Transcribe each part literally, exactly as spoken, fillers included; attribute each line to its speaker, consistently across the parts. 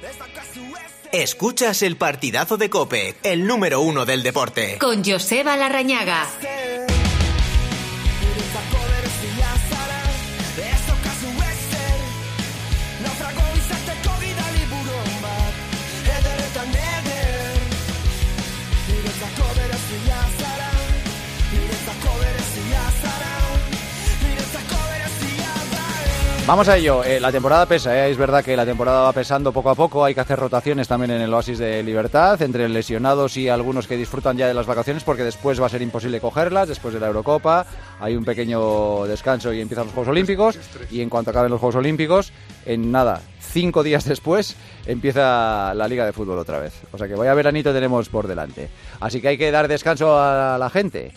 Speaker 1: Escuchas el partidazo de COPE, el número uno del deporte.
Speaker 2: Con Joseba Larrañaga.
Speaker 3: Vamos a ello, eh, la temporada pesa, eh. Es verdad que la temporada va pesando poco a poco, hay que hacer rotaciones también en el Oasis de Libertad, entre lesionados y algunos que disfrutan ya de las vacaciones porque después va a ser imposible cogerlas, después de la Eurocopa, hay un pequeño descanso y empiezan los Juegos Olímpicos, y en cuanto acaben los Juegos Olímpicos, en nada, cinco días después, empieza la Liga de Fútbol otra vez, o sea que vaya veranito tenemos por delante, así que hay que dar descanso a la gente.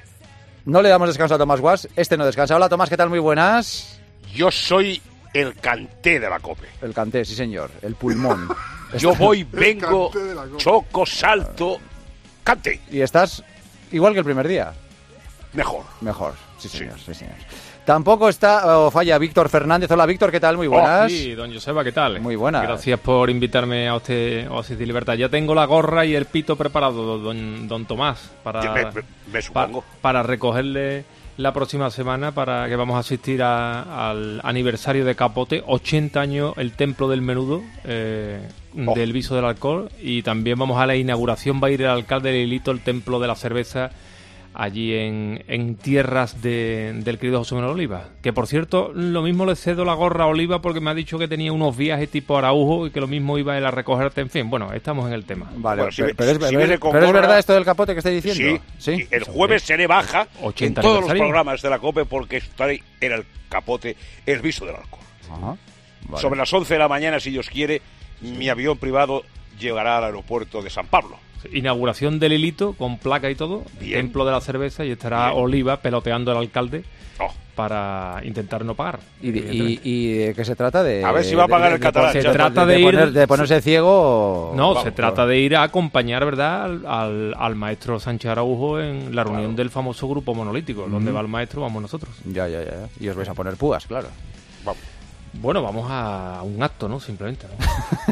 Speaker 3: No le damos descanso a Tomás Guas, este no descansa. Hola Tomás, ¿qué tal? Muy buenas.
Speaker 4: Yo soy el canté de la COPE.
Speaker 3: El canté, sí señor, el pulmón.
Speaker 4: Yo voy, vengo, choco, salto, canté.
Speaker 3: Y estás igual que el primer día.
Speaker 4: Mejor.
Speaker 3: Mejor, sí señor, sí, sí señor. Tampoco está o falla Víctor Fernández. Hola Víctor, ¿qué tal? Muy buenas.
Speaker 5: Oh, sí, don Joseba, ¿qué tal?
Speaker 3: Muy buenas.
Speaker 5: Gracias por invitarme a usted, Oasis de Libertad. Ya tengo la gorra y el pito preparado, don, don Tomás, para,
Speaker 4: me, me, me supongo.
Speaker 5: para, para recogerle la próxima semana, para que vamos a asistir a, al aniversario de Capote, ochenta años, el Templo del Menudo, eh, oh. del Viso del Alcohol, y también vamos a la inauguración, va a ir el alcalde de Lilito, el Templo de la Cerveza, allí en, en tierras de, del querido José Manuel Oliva. Que por cierto, lo mismo le cedo la gorra a Oliva porque me ha dicho que tenía unos viajes tipo Araujo y que lo mismo iba él a recogerte. En fin, bueno, estamos en el tema.
Speaker 3: Vale, bueno, pero, si pero, es, si pero, es, pero es verdad esto del Capote que estoy diciendo.
Speaker 4: Sí, ¿sí? El jueves sí. seré baja en todos los programas de la COPE porque estaré en el Capote, el Viso del Alcohol. Ajá, vale. Sobre las once de la mañana, si Dios quiere, sí. mi avión privado llegará al aeropuerto de San Pablo.
Speaker 5: Inauguración del Lilito con placa y todo, Bien. Templo de la Cerveza, y estará Bien. Oliva peloteando al alcalde oh. para intentar no pagar.
Speaker 3: ¿Y de, y, ¿Y de qué se trata? De,
Speaker 4: a ver si va a pagar
Speaker 3: de,
Speaker 4: el catalán.
Speaker 5: Se trata de,
Speaker 3: de,
Speaker 5: ir,
Speaker 3: poner, de ponerse ciego.
Speaker 5: No,
Speaker 3: vamos,
Speaker 5: se trata vamos. de ir a acompañar, ¿verdad?, al, al, al maestro Sánchez Araujo en la reunión claro. del famoso grupo monolítico. Mm. Donde va el maestro, vamos nosotros.
Speaker 3: Ya, ya, ya. Y os vais a poner púas, claro.
Speaker 4: Vamos.
Speaker 5: Bueno, vamos a un acto, ¿no? Simplemente, ¿no?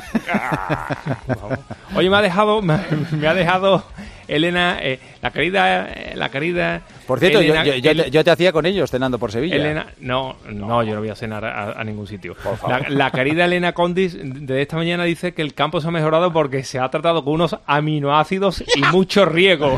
Speaker 5: Oye, me ha dejado, me, me ha dejado Elena, eh, la querida, eh, la querida.
Speaker 3: Por cierto,
Speaker 5: Elena,
Speaker 3: yo, yo, yo, te, yo te hacía con ellos cenando por Sevilla.
Speaker 5: Elena, no, no, no, yo no voy a cenar a, a ningún sitio. La, la querida Elena Condis de esta mañana dice que el campo se ha mejorado porque se ha tratado con unos aminoácidos y mucho riego.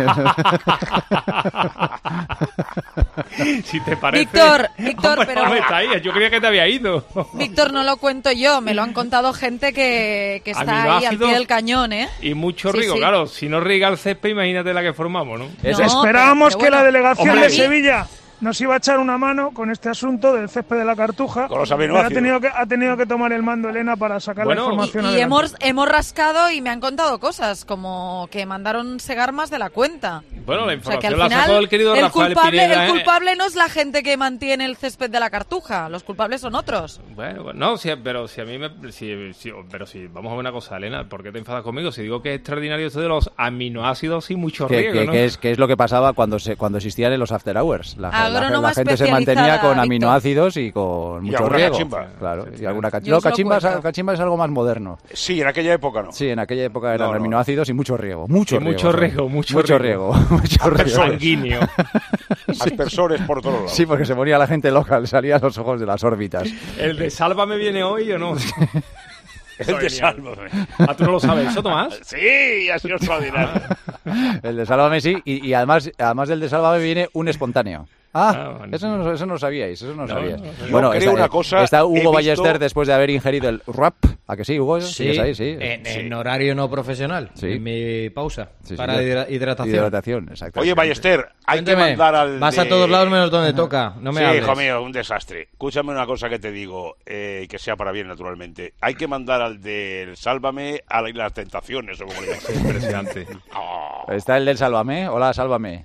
Speaker 5: Si te parece.
Speaker 6: Víctor, Víctor,
Speaker 5: hombre,
Speaker 6: pero.
Speaker 5: Está ahí. Yo creía que te había ido.
Speaker 6: Víctor, no lo cuento yo, me lo han contado gente que, que está ahí al pie del cañón, ¿eh?
Speaker 5: Y mucho riego,
Speaker 6: sí, sí.
Speaker 5: claro. Si no riega el césped, imagínate la que formamos, ¿no?
Speaker 6: no
Speaker 7: Esperábamos que bueno, la delegación
Speaker 5: hombre,
Speaker 7: de Sevilla nos iba a echar una mano con este asunto del césped de la Cartuja.
Speaker 4: Con los
Speaker 7: ha tenido que ha tenido que tomar el mando Elena para sacar
Speaker 5: bueno,
Speaker 7: la información.
Speaker 6: Y, y hemos, hemos rascado y me han contado cosas, como que mandaron segar más de la cuenta.
Speaker 5: Bueno, la información
Speaker 6: o sea, que
Speaker 5: la
Speaker 6: al final,
Speaker 5: sacó el querido
Speaker 6: el
Speaker 5: Rafael
Speaker 6: culpable,
Speaker 5: Pineda.
Speaker 6: El culpable eh. no es la gente que mantiene el césped de la Cartuja, los culpables son otros.
Speaker 5: Bueno, no, si, pero si a mí me... Si, si, pero si, vamos a ver una cosa, Elena, ¿por qué te enfadas conmigo? Si digo que es extraordinario esto de los aminoácidos y mucho riego,
Speaker 3: que,
Speaker 5: ¿no?
Speaker 3: que, es, que es lo que pasaba cuando se cuando existían en los after hours. La, la, la, la gente se mantenía con
Speaker 6: Víctor.
Speaker 3: aminoácidos y con
Speaker 4: y
Speaker 3: mucho riego.
Speaker 4: Cachimba.
Speaker 3: Claro, y alguna cachimba. No, cachimba es, cachimba es algo más moderno.
Speaker 4: Sí, en aquella época no.
Speaker 3: Sí, en aquella época eran
Speaker 4: no, no.
Speaker 3: aminoácidos y mucho riego. Mucho
Speaker 5: y
Speaker 3: riego.
Speaker 5: Mucho riego, mucho,
Speaker 3: mucho
Speaker 5: riego.
Speaker 3: riego. Mucho riego.
Speaker 5: Sanguíneo.
Speaker 4: Aspersores por todos lados.
Speaker 3: Sí, porque se ponía la gente loca, le salían los ojos de las órbitas.
Speaker 5: ¿El de Sálvame viene hoy o no?
Speaker 4: El de Sálvame.
Speaker 5: ¿Ah, tú no lo sabes eso, Tomás?
Speaker 4: Sí, ha sido extraordinario.
Speaker 3: El de Sálvame sí, y, y además, además del de Sálvame viene un espontáneo. Ah, ah bueno, eso, no, eso no sabíais, eso no, no sabíais.
Speaker 4: No, no,
Speaker 3: bueno,
Speaker 4: creo
Speaker 3: está,
Speaker 4: una cosa,
Speaker 3: está Hugo
Speaker 4: visto...
Speaker 3: Ballester después de haber ingerido el rap. ¿A que sí, Hugo?
Speaker 8: Sí,
Speaker 3: ¿Sigues ahí? Sí.
Speaker 8: En,
Speaker 3: sí.
Speaker 8: en horario no profesional,
Speaker 3: sí.
Speaker 8: en mi pausa, sí,
Speaker 3: sí,
Speaker 8: para
Speaker 3: sí.
Speaker 8: hidratación.
Speaker 3: Hidratación, exacto.
Speaker 4: Oye, Ballester, hay
Speaker 8: Cuénteme,
Speaker 4: que mandar al...
Speaker 8: Vas
Speaker 4: de...
Speaker 8: a todos lados menos donde toca, no me
Speaker 4: sí,
Speaker 8: hables.
Speaker 4: hijo mío, un desastre. Escúchame una cosa que te digo, eh, que sea para bien, naturalmente. Hay que mandar al del Sálvame a las tentaciones, o como le llaman.
Speaker 5: Impresionante.
Speaker 3: Oh. Está el del Sálvame. Hola, Sálvame.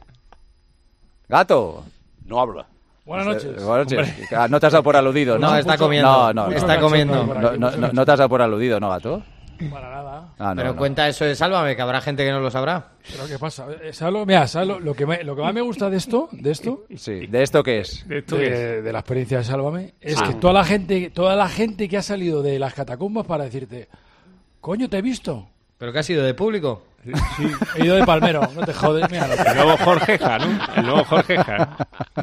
Speaker 3: Gato.
Speaker 4: No habla.
Speaker 7: Buenas noches.
Speaker 3: Buenas noches. No te has dado por aludido, ¿no?
Speaker 8: No, está comiendo.
Speaker 3: No, no, no.
Speaker 8: Está comiendo.
Speaker 3: No, no, no, no te has dado por aludido, ¿no, Gato?
Speaker 7: Para nada.
Speaker 3: Ah, no,
Speaker 8: Pero
Speaker 3: no.
Speaker 8: cuenta eso de Sálvame, que habrá gente que no lo sabrá.
Speaker 7: Pero ¿qué pasa? ¿Sabes lo, mira, ¿sabes lo, lo, que me, lo que más me gusta de esto? ¿De esto?
Speaker 3: Sí. ¿De esto qué es?
Speaker 5: ¿De, esto
Speaker 7: de,
Speaker 5: qué es?
Speaker 7: de la experiencia de Sálvame. Es
Speaker 3: ah.
Speaker 7: que toda la gente toda la gente que ha salido de las catacumbas para decirte, Coño, te he visto.
Speaker 8: ¿Pero qué ha sido, de público?
Speaker 7: Sí, sí, he ido de palmero, no te jodes. Mira,
Speaker 5: el nuevo Jorgeja, ¿no? El nuevo Jorgeja.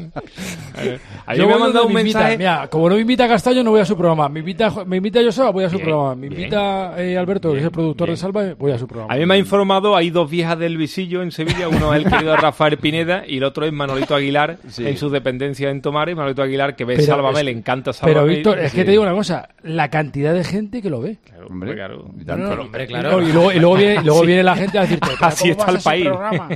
Speaker 5: A mí me ha mandado un mensaje.
Speaker 7: Mira, como no me invita Castaño, no voy a su programa. Me invita, me invita Joseba, voy a su
Speaker 5: bien,
Speaker 7: programa. Me
Speaker 5: bien,
Speaker 7: invita eh, Alberto, bien, que es el productor bien. de Salva, voy a su programa.
Speaker 5: A mí me ha informado, hay dos viejas del Visillo en Sevilla. Uno es el querido Rafael Pineda y el otro es Manolito Aguilar, sí. en su dependencia en Tomares. Manolito Aguilar, que ve pero Sálvame, es, le encanta Sálvame.
Speaker 7: Pero, Víctor, es sí. que te digo una cosa. La cantidad de gente que lo ve.
Speaker 5: Claro, hombre, claro.
Speaker 8: No, no, no, hombre, claro.
Speaker 7: Y luego, y luego, viene, y luego viene la gente a decirte...
Speaker 5: Así está el país.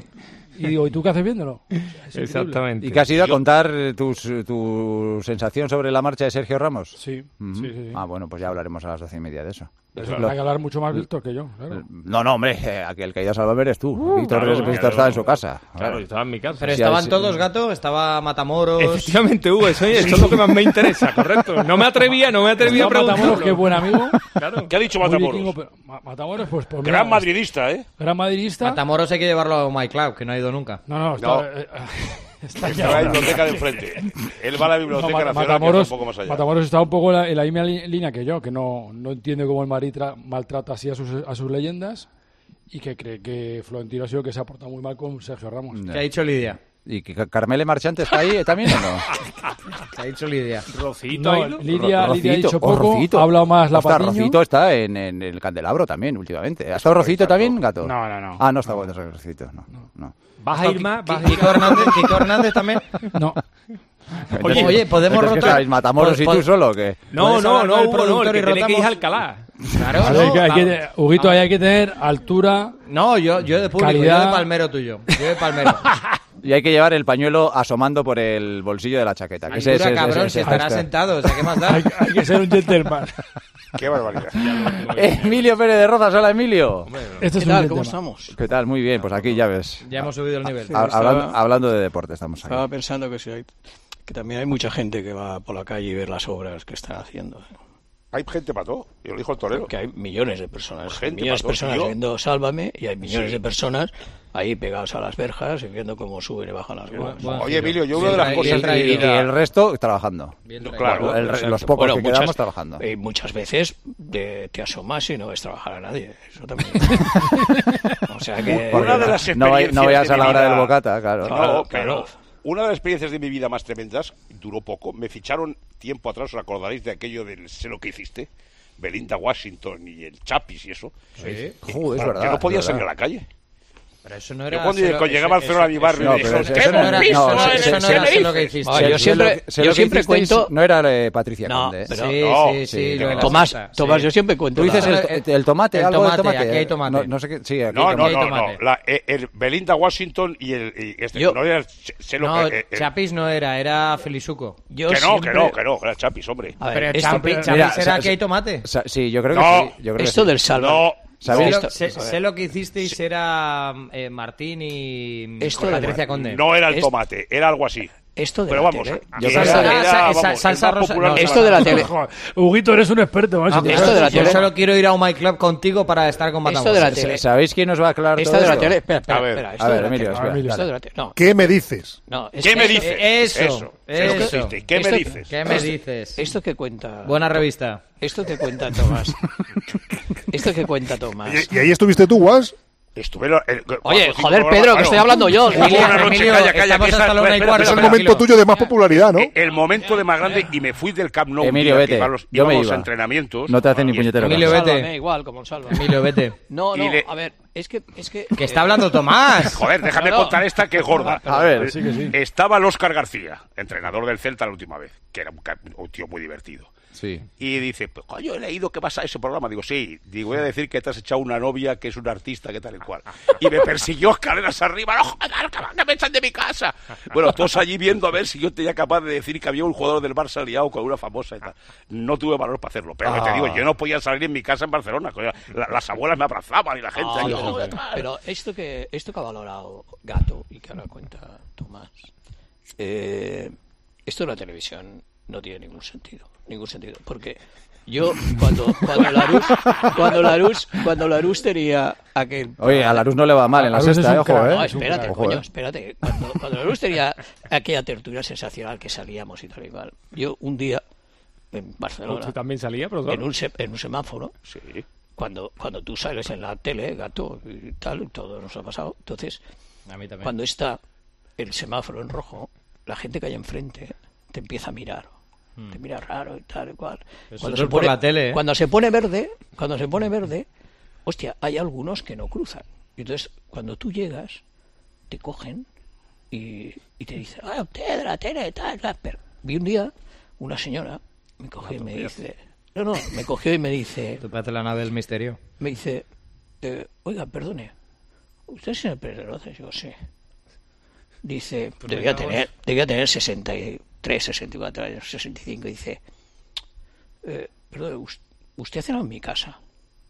Speaker 7: Y digo, ¿y tú qué haces viéndolo? Es
Speaker 5: exactamente.
Speaker 3: ¿Y qué has ido a contar tus, tu sensación sobre la marcha de Sergio Ramos?
Speaker 7: Sí, uh-huh. sí, sí, sí.
Speaker 3: Ah, bueno, pues ya hablaremos a las doce y media de eso.
Speaker 7: Eso lo... Hay que hablar mucho más Víctor que yo, claro.
Speaker 3: No, no, hombre, eh, aquí el que ha ido a Salvador eres tú. Uh, Víctor, claro, Víctor claro, estaba en su casa.
Speaker 5: Claro, claro, estaba en mi casa.
Speaker 8: Pero
Speaker 3: sí,
Speaker 8: estaban
Speaker 3: sí,
Speaker 8: todos,
Speaker 3: sí.
Speaker 8: Gato, estaba Matamoros...
Speaker 5: Efectivamente, Hugo, eso, eso es lo que más me interesa, correcto. No me atrevía, no me atrevía a preguntarlo.
Speaker 7: Matamoros, que es buen amigo.
Speaker 4: Claro. ¿Qué ha dicho Matamoros?
Speaker 7: Vikingo, pero... Matamoros, pues... pues
Speaker 4: Gran
Speaker 7: mira,
Speaker 4: madridista, ¿eh?
Speaker 7: Gran madridista.
Speaker 8: Matamoros hay que llevarlo a My Club, que no ha ido nunca.
Speaker 7: No, no, está...
Speaker 4: No.
Speaker 7: Eh, Está
Speaker 4: en la biblioteca de enfrente. Él va a la biblioteca no, nacional,
Speaker 7: Matamoros,
Speaker 4: que está un poco más allá.
Speaker 7: Matamoros está un poco en la, en la misma línea que yo, que no, no entiende cómo el Madrid tra- maltrata así a sus, a sus leyendas y que cree que Florentino ha sido que se ha portado muy mal con Sergio Ramos.
Speaker 8: ¿Qué ha dicho Lidia?
Speaker 3: ¿Y que Carmele Marchante está ahí también o no?
Speaker 8: ¿Qué ha dicho Lidia?
Speaker 5: Rocito,
Speaker 7: no,
Speaker 5: ahí, ¿no?
Speaker 7: Lidia,
Speaker 3: Rocito,
Speaker 7: Lidia ha dicho
Speaker 3: oh,
Speaker 7: poco,
Speaker 3: Rocito.
Speaker 7: ha hablado más la
Speaker 3: Ostras,
Speaker 7: Patiño.
Speaker 3: Rocito está en, en el Candelabro también últimamente. ¿Ha estado Rocito también, Gato?
Speaker 7: No, no, no.
Speaker 3: Ah, no está bueno Rocito, no, no.
Speaker 5: ¿Vas a ir más? ¿Vas a ir
Speaker 8: Kiko Hernández, Kiko Hernández también.
Speaker 7: No.
Speaker 8: Oye, oye, podemos
Speaker 3: rotar. ¿Qué sabéis, Matamoros y tú solo o qué?
Speaker 5: No, no, no,
Speaker 8: el
Speaker 5: Hugo, no, el que
Speaker 8: y
Speaker 5: tiene que ir
Speaker 8: rotamos?
Speaker 5: a Alcalá.
Speaker 8: Claro,
Speaker 7: A
Speaker 8: no,
Speaker 7: ver, que hay
Speaker 8: vamos.
Speaker 7: que, Huguito, ahí hay que tener altura.
Speaker 8: No, yo, yo de público,
Speaker 7: calidad.
Speaker 8: yo de palmero tuyo. Yo de palmero.
Speaker 3: Y hay que llevar el pañuelo asomando por el bolsillo de la chaqueta. Que ese,
Speaker 8: Altura,
Speaker 3: ese,
Speaker 8: cabrón,
Speaker 3: ese,
Speaker 8: si
Speaker 3: ese,
Speaker 8: estará
Speaker 3: ese.
Speaker 8: sentado, o sea, ¿qué más da?
Speaker 7: Hay, hay que ser un gentleman.
Speaker 4: Qué barbaridad.
Speaker 3: Emilio Pérez de Rozas, hola Emilio.
Speaker 7: Este es
Speaker 9: ¿Qué
Speaker 7: un
Speaker 9: tal? ¿Cómo
Speaker 7: gentleman.
Speaker 9: estamos?
Speaker 3: ¿Qué tal? Muy bien, pues aquí ya ves.
Speaker 8: Ya hemos subido el nivel.
Speaker 3: Ha- hablando, hablando de deporte estamos aquí.
Speaker 9: Estaba pensando que, si hay, que también hay mucha gente que va por la calle y ver las obras que están haciendo.
Speaker 4: Hay gente para todo, y lo dijo el torero.
Speaker 9: Que hay millones de personas.
Speaker 4: Gente
Speaker 9: millones de
Speaker 4: para todo,
Speaker 9: personas
Speaker 4: tío.
Speaker 9: viendo Sálvame y hay millones
Speaker 4: Sí.
Speaker 9: de personas ahí pegados a las verjas y viendo cómo suben y bajan las grúas.
Speaker 8: Bueno,
Speaker 4: Oye, Emilio, yo
Speaker 8: bien
Speaker 4: una de las
Speaker 8: traído,
Speaker 4: cosas
Speaker 8: bien
Speaker 4: de mi
Speaker 3: Y, y
Speaker 8: traído.
Speaker 4: vida...
Speaker 3: el resto trabajando.
Speaker 8: Bien
Speaker 4: No,
Speaker 8: traído.
Speaker 4: claro.
Speaker 3: El-
Speaker 9: Exacto.
Speaker 3: los pocos
Speaker 9: Bueno,
Speaker 3: que
Speaker 9: muchas-
Speaker 3: quedamos trabajando.
Speaker 9: eh, muchas veces de- te asomas y no ves trabajar a nadie. Eso también. O sea que...
Speaker 4: Una de las
Speaker 3: No, vay-
Speaker 4: experiencias
Speaker 3: no vayas
Speaker 4: de
Speaker 3: a la
Speaker 4: mi
Speaker 3: hora
Speaker 4: vida-
Speaker 3: del bocata, claro.
Speaker 4: No,
Speaker 9: Claro,
Speaker 4: pero
Speaker 9: claro.
Speaker 4: una de las experiencias de mi vida más tremendas, duró poco, me ficharon tiempo atrás, os acordaréis de aquello del sé lo que hiciste, Belinda Washington y el Chapis y eso.
Speaker 8: Sí.
Speaker 3: Joder, es
Speaker 4: Claro,
Speaker 3: verdad.
Speaker 4: que no podía
Speaker 3: es
Speaker 4: salir a
Speaker 3: verdad.
Speaker 4: la calle.
Speaker 8: Pero eso no
Speaker 4: Yo
Speaker 8: era...
Speaker 4: cuando
Speaker 8: se lo-
Speaker 4: llegaba a
Speaker 8: eso-
Speaker 4: Barcelona a mi
Speaker 8: eso-
Speaker 4: barrio
Speaker 3: No,
Speaker 4: me
Speaker 3: pero
Speaker 4: dijeron,
Speaker 3: eso-
Speaker 4: ¿qué
Speaker 3: eso no era-
Speaker 4: piso
Speaker 3: no,
Speaker 4: en
Speaker 3: eso-
Speaker 4: el
Speaker 8: eso no
Speaker 3: se-
Speaker 8: era
Speaker 3: se-
Speaker 8: sé lo que hiciste.
Speaker 9: Ah,
Speaker 3: Se-
Speaker 9: yo
Speaker 3: se
Speaker 9: siempre-
Speaker 3: lo- se
Speaker 9: yo
Speaker 3: lo que
Speaker 9: siempre
Speaker 3: hicisteis
Speaker 9: cuento-
Speaker 3: No era eh, Patricia
Speaker 9: No,
Speaker 3: Conde.
Speaker 9: pero-
Speaker 8: Sí,
Speaker 4: No,
Speaker 8: sí, sí.
Speaker 3: sí,
Speaker 8: lo de
Speaker 3: no.
Speaker 8: la
Speaker 9: Tomás,
Speaker 8: sexta,
Speaker 9: Tomás,
Speaker 8: sí.
Speaker 9: yo siempre cuento.
Speaker 3: Tú dices
Speaker 9: la-
Speaker 3: el, el tomate,
Speaker 8: el
Speaker 3: algo de
Speaker 8: tomate,
Speaker 3: tomate.
Speaker 8: aquí hay
Speaker 3: eh,
Speaker 8: tomate.
Speaker 3: No, no sé qué, sí, aquí
Speaker 4: No,
Speaker 3: hay
Speaker 4: no,
Speaker 3: tomate.
Speaker 4: no,
Speaker 8: hay
Speaker 4: no.
Speaker 8: tomate.
Speaker 4: La, eh, el Belinda Washington y el y este,
Speaker 9: Yo-
Speaker 4: no era el, sé lo
Speaker 8: No,
Speaker 4: que- eh, eh,
Speaker 8: Chapis no era, era Felizuco.
Speaker 9: Yo
Speaker 4: que no,
Speaker 9: siempre-
Speaker 4: que no, que no, era Chapis, hombre.
Speaker 9: A ver,
Speaker 8: Pero
Speaker 9: esto-
Speaker 8: Chapi-
Speaker 7: pero-
Speaker 8: Chapis
Speaker 3: Mira,
Speaker 8: era
Speaker 3: sa-
Speaker 8: aquí hay tomate.
Speaker 3: Sa- Sí, yo creo que
Speaker 4: No,
Speaker 3: sí. Yo creo que
Speaker 9: esto
Speaker 3: sí.
Speaker 9: del Sálvame.
Speaker 4: No,
Speaker 3: ¿Sabéis?
Speaker 8: Sé lo,
Speaker 9: Esto-
Speaker 8: sé-
Speaker 9: a ver.
Speaker 8: sé lo que hicisteis era eh, Martín y
Speaker 9: Esto
Speaker 8: con
Speaker 9: de-
Speaker 8: Patricia Conde.
Speaker 4: no era el
Speaker 9: Es-
Speaker 4: tomate, era algo así.
Speaker 9: Esto de
Speaker 4: Pero
Speaker 9: la
Speaker 4: vamos,
Speaker 9: tele.
Speaker 4: que
Speaker 8: Salsa-
Speaker 4: era-
Speaker 8: ah,
Speaker 4: era,
Speaker 8: sa-
Speaker 4: vamos,
Speaker 8: sa-
Speaker 4: el
Speaker 8: salsa
Speaker 4: más
Speaker 8: rosa-
Speaker 4: popular
Speaker 8: no,
Speaker 4: de
Speaker 9: esto de la tele.
Speaker 7: Joder, Huguito, eres un experto, macho.
Speaker 8: Ah,
Speaker 7: Te
Speaker 8: esto
Speaker 7: sabes
Speaker 8: de la
Speaker 7: tus
Speaker 8: Yo
Speaker 7: cosas.
Speaker 8: solo quiero ir a un My Club contigo para estar con Matamoros.
Speaker 9: Esto de la
Speaker 3: Sa-
Speaker 9: tele.
Speaker 3: ¿Sabéis quién nos va a aclarar
Speaker 9: Esto
Speaker 3: todo
Speaker 9: de la
Speaker 3: esto?
Speaker 9: tele. Espera, espera,
Speaker 4: A ver,
Speaker 9: espera.
Speaker 3: a
Speaker 9: Esto
Speaker 3: ver,
Speaker 9: de la
Speaker 3: Emilio,
Speaker 9: tele.
Speaker 3: espera,
Speaker 7: Emilio.
Speaker 9: Esto de la tele. No,
Speaker 10: ¿Qué me dices?
Speaker 9: no. es
Speaker 4: ¿Qué
Speaker 9: que
Speaker 4: me
Speaker 9: esto-
Speaker 4: dices?
Speaker 8: Eso,
Speaker 4: Eso. Sé lo que
Speaker 8: eso.
Speaker 4: hiciste. ¿Qué me
Speaker 9: Esto-
Speaker 4: dices?
Speaker 8: ¿Qué me dices?
Speaker 9: Esto que cuenta.
Speaker 8: Buena revista.
Speaker 9: Esto que cuenta Tomás. Esto que cuenta Tomás.
Speaker 10: ¿Y, y ahí estuviste tú, Guas?
Speaker 4: Estuve lo- el- cuatro
Speaker 9: Oye,
Speaker 4: o cinco
Speaker 9: joder,
Speaker 4: programas,
Speaker 9: Pedro, que
Speaker 4: claro.
Speaker 9: estoy hablando yo.
Speaker 4: Hubo
Speaker 8: Emilio,
Speaker 4: una noche,
Speaker 8: Emilio,
Speaker 4: calla, calla,
Speaker 8: estamos
Speaker 4: que esa-
Speaker 8: hasta la una y
Speaker 4: espera,
Speaker 8: cuarto.
Speaker 10: Es el
Speaker 4: espera,
Speaker 10: momento
Speaker 8: tranquilo.
Speaker 10: tuyo de más popularidad, ¿no?
Speaker 4: Eh, El momento de más grande, y me fui del Camp Nou. un
Speaker 3: Emilio,
Speaker 4: día
Speaker 3: vete.
Speaker 4: que iba a los-
Speaker 3: Yo me
Speaker 4: íbamos
Speaker 3: iba.
Speaker 4: a entrenamientos.
Speaker 3: No te hace ni
Speaker 4: Y-
Speaker 3: puñetero
Speaker 8: Emilio,
Speaker 3: caso.
Speaker 8: vete.
Speaker 9: Sálvame, igual, como el Sálvame.
Speaker 8: Emilio, vete.
Speaker 9: No, no,
Speaker 4: Y le-
Speaker 9: a ver, es que... Es que,
Speaker 8: Que está hablando Tomás.
Speaker 4: Joder, déjame
Speaker 9: Claro.
Speaker 4: contar esta que es gorda.
Speaker 3: A ver,
Speaker 7: sí que sí.
Speaker 4: Estaba el Óscar García, entrenador del Celta la última vez, que era un, ca- un tío muy divertido.
Speaker 3: Sí.
Speaker 4: Y dice, pues coño, he leído que vas a ese programa. Digo, sí. Digo, voy a decir que te has echado una novia que es un artista, que tal y cual. Y me persiguió escaleras arriba. ¡No, joder, que me echan de mi casa! Bueno, todos allí viendo a ver si yo tenía capaz de decir que había un jugador del Barça liado con una famosa y tal. No tuve valor para hacerlo. Pero que te digo, yo no podía salir en mi casa en Barcelona. coño. La- las abuelas me abrazaban y la gente...
Speaker 9: Ah,
Speaker 4: ahí,
Speaker 9: no,
Speaker 4: "Oh,
Speaker 9: pero,
Speaker 4: tal".
Speaker 9: pero esto que esto que ha valorado Gato y que ahora cuenta Tomás, eh, esto de la televisión no tiene ningún sentido, ningún sentido, porque yo cuando cuando Larús cuando Larús cuando Larús tenía aquel
Speaker 3: Oye, a Larús no le va mal en la
Speaker 7: Larús es
Speaker 3: sexta,
Speaker 7: un
Speaker 3: eh, ojo,
Speaker 7: crack.
Speaker 3: eh.
Speaker 9: no, espérate,
Speaker 3: Ojo,
Speaker 9: coño,
Speaker 3: eh.
Speaker 9: espérate. Cuando, cuando Larús tenía aquella tertulia sensacional que salíamos y tal y cual, yo un día en Barcelona
Speaker 5: Usted también salía, pero
Speaker 9: en un, se- en un semáforo
Speaker 4: Sí.
Speaker 9: cuando, cuando tú sales en la tele, Gato, y tal, todo nos ha pasado. Entonces,
Speaker 8: a mí también.
Speaker 9: Cuando está el semáforo en rojo, la gente que hay enfrente te empieza a mirar. Hmm. Te mira raro y tal y cual. Cuando se, pone,
Speaker 8: por la tele, ¿eh?
Speaker 9: cuando se pone verde, cuando se pone verde, hostia, hay algunos que no cruzan. Y entonces, cuando tú llegas, te cogen y, y te dicen, ah, usted de la tele, tal, tal. Pero vi un día una señora, me cogió y me dice... No, no, me cogió y me dice...
Speaker 8: ¿Tú parece la nave del misterio?
Speaker 9: Me dice, eh, oiga, perdone, ¿usted es el Pérez de Rozas? Yo, sí. Dice, pues debía tener, debía tener sesenta y tres, sesenta y cuatro años, sesenta y cinco. Dice, eh, perdón, ¿usted ha cenado en mi casa?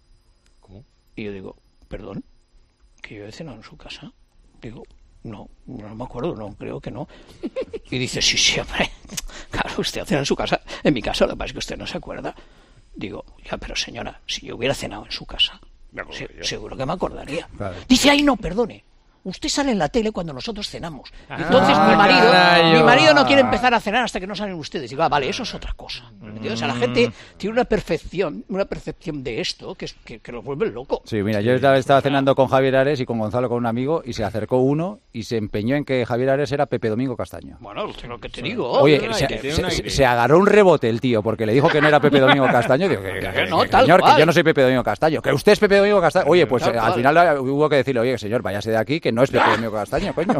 Speaker 5: ¿Cómo?
Speaker 9: Y yo digo, perdón, ¿que yo he cenado en su casa? Digo, no, no me acuerdo, no, creo que no. Y dice, sí, sí, hombre, claro, usted ha cenado en su casa, en mi casa, lo que pasa es que usted no se acuerda. Digo, ya, pero señora, si yo hubiera cenado en su casa, se, seguro que me acordaría. Vale. Dice, ay, no, perdone. Usted sale en la tele cuando nosotros cenamos. Entonces ah, mi marido carayo. mi marido no quiere empezar a cenar hasta que no salen ustedes. Digo, ah, vale, eso es otra cosa. Mm. O sea, la gente tiene una percepción, una percepción de esto que, es, que, que nos vuelve loco.
Speaker 3: Sí, mira, yo estaba cenando con Javier Ares y con Gonzalo, con un amigo, y se acercó uno y se empeñó en que Javier Ares era Pepe Domingo Castaño.
Speaker 9: Bueno, es lo que te digo.
Speaker 3: Oye, se, se, se, se agarró un rebote el tío porque le dijo que no era Pepe Domingo Castaño. Digo, que, que, no, que, tal señor, cual. que yo no soy Pepe Domingo Castaño. Que usted es Pepe Domingo Castaño. Oye, pues tal al cual. final hubo que decirle, oye, señor, váyase de aquí, que no es Pepe Domingo Castaño. Coño.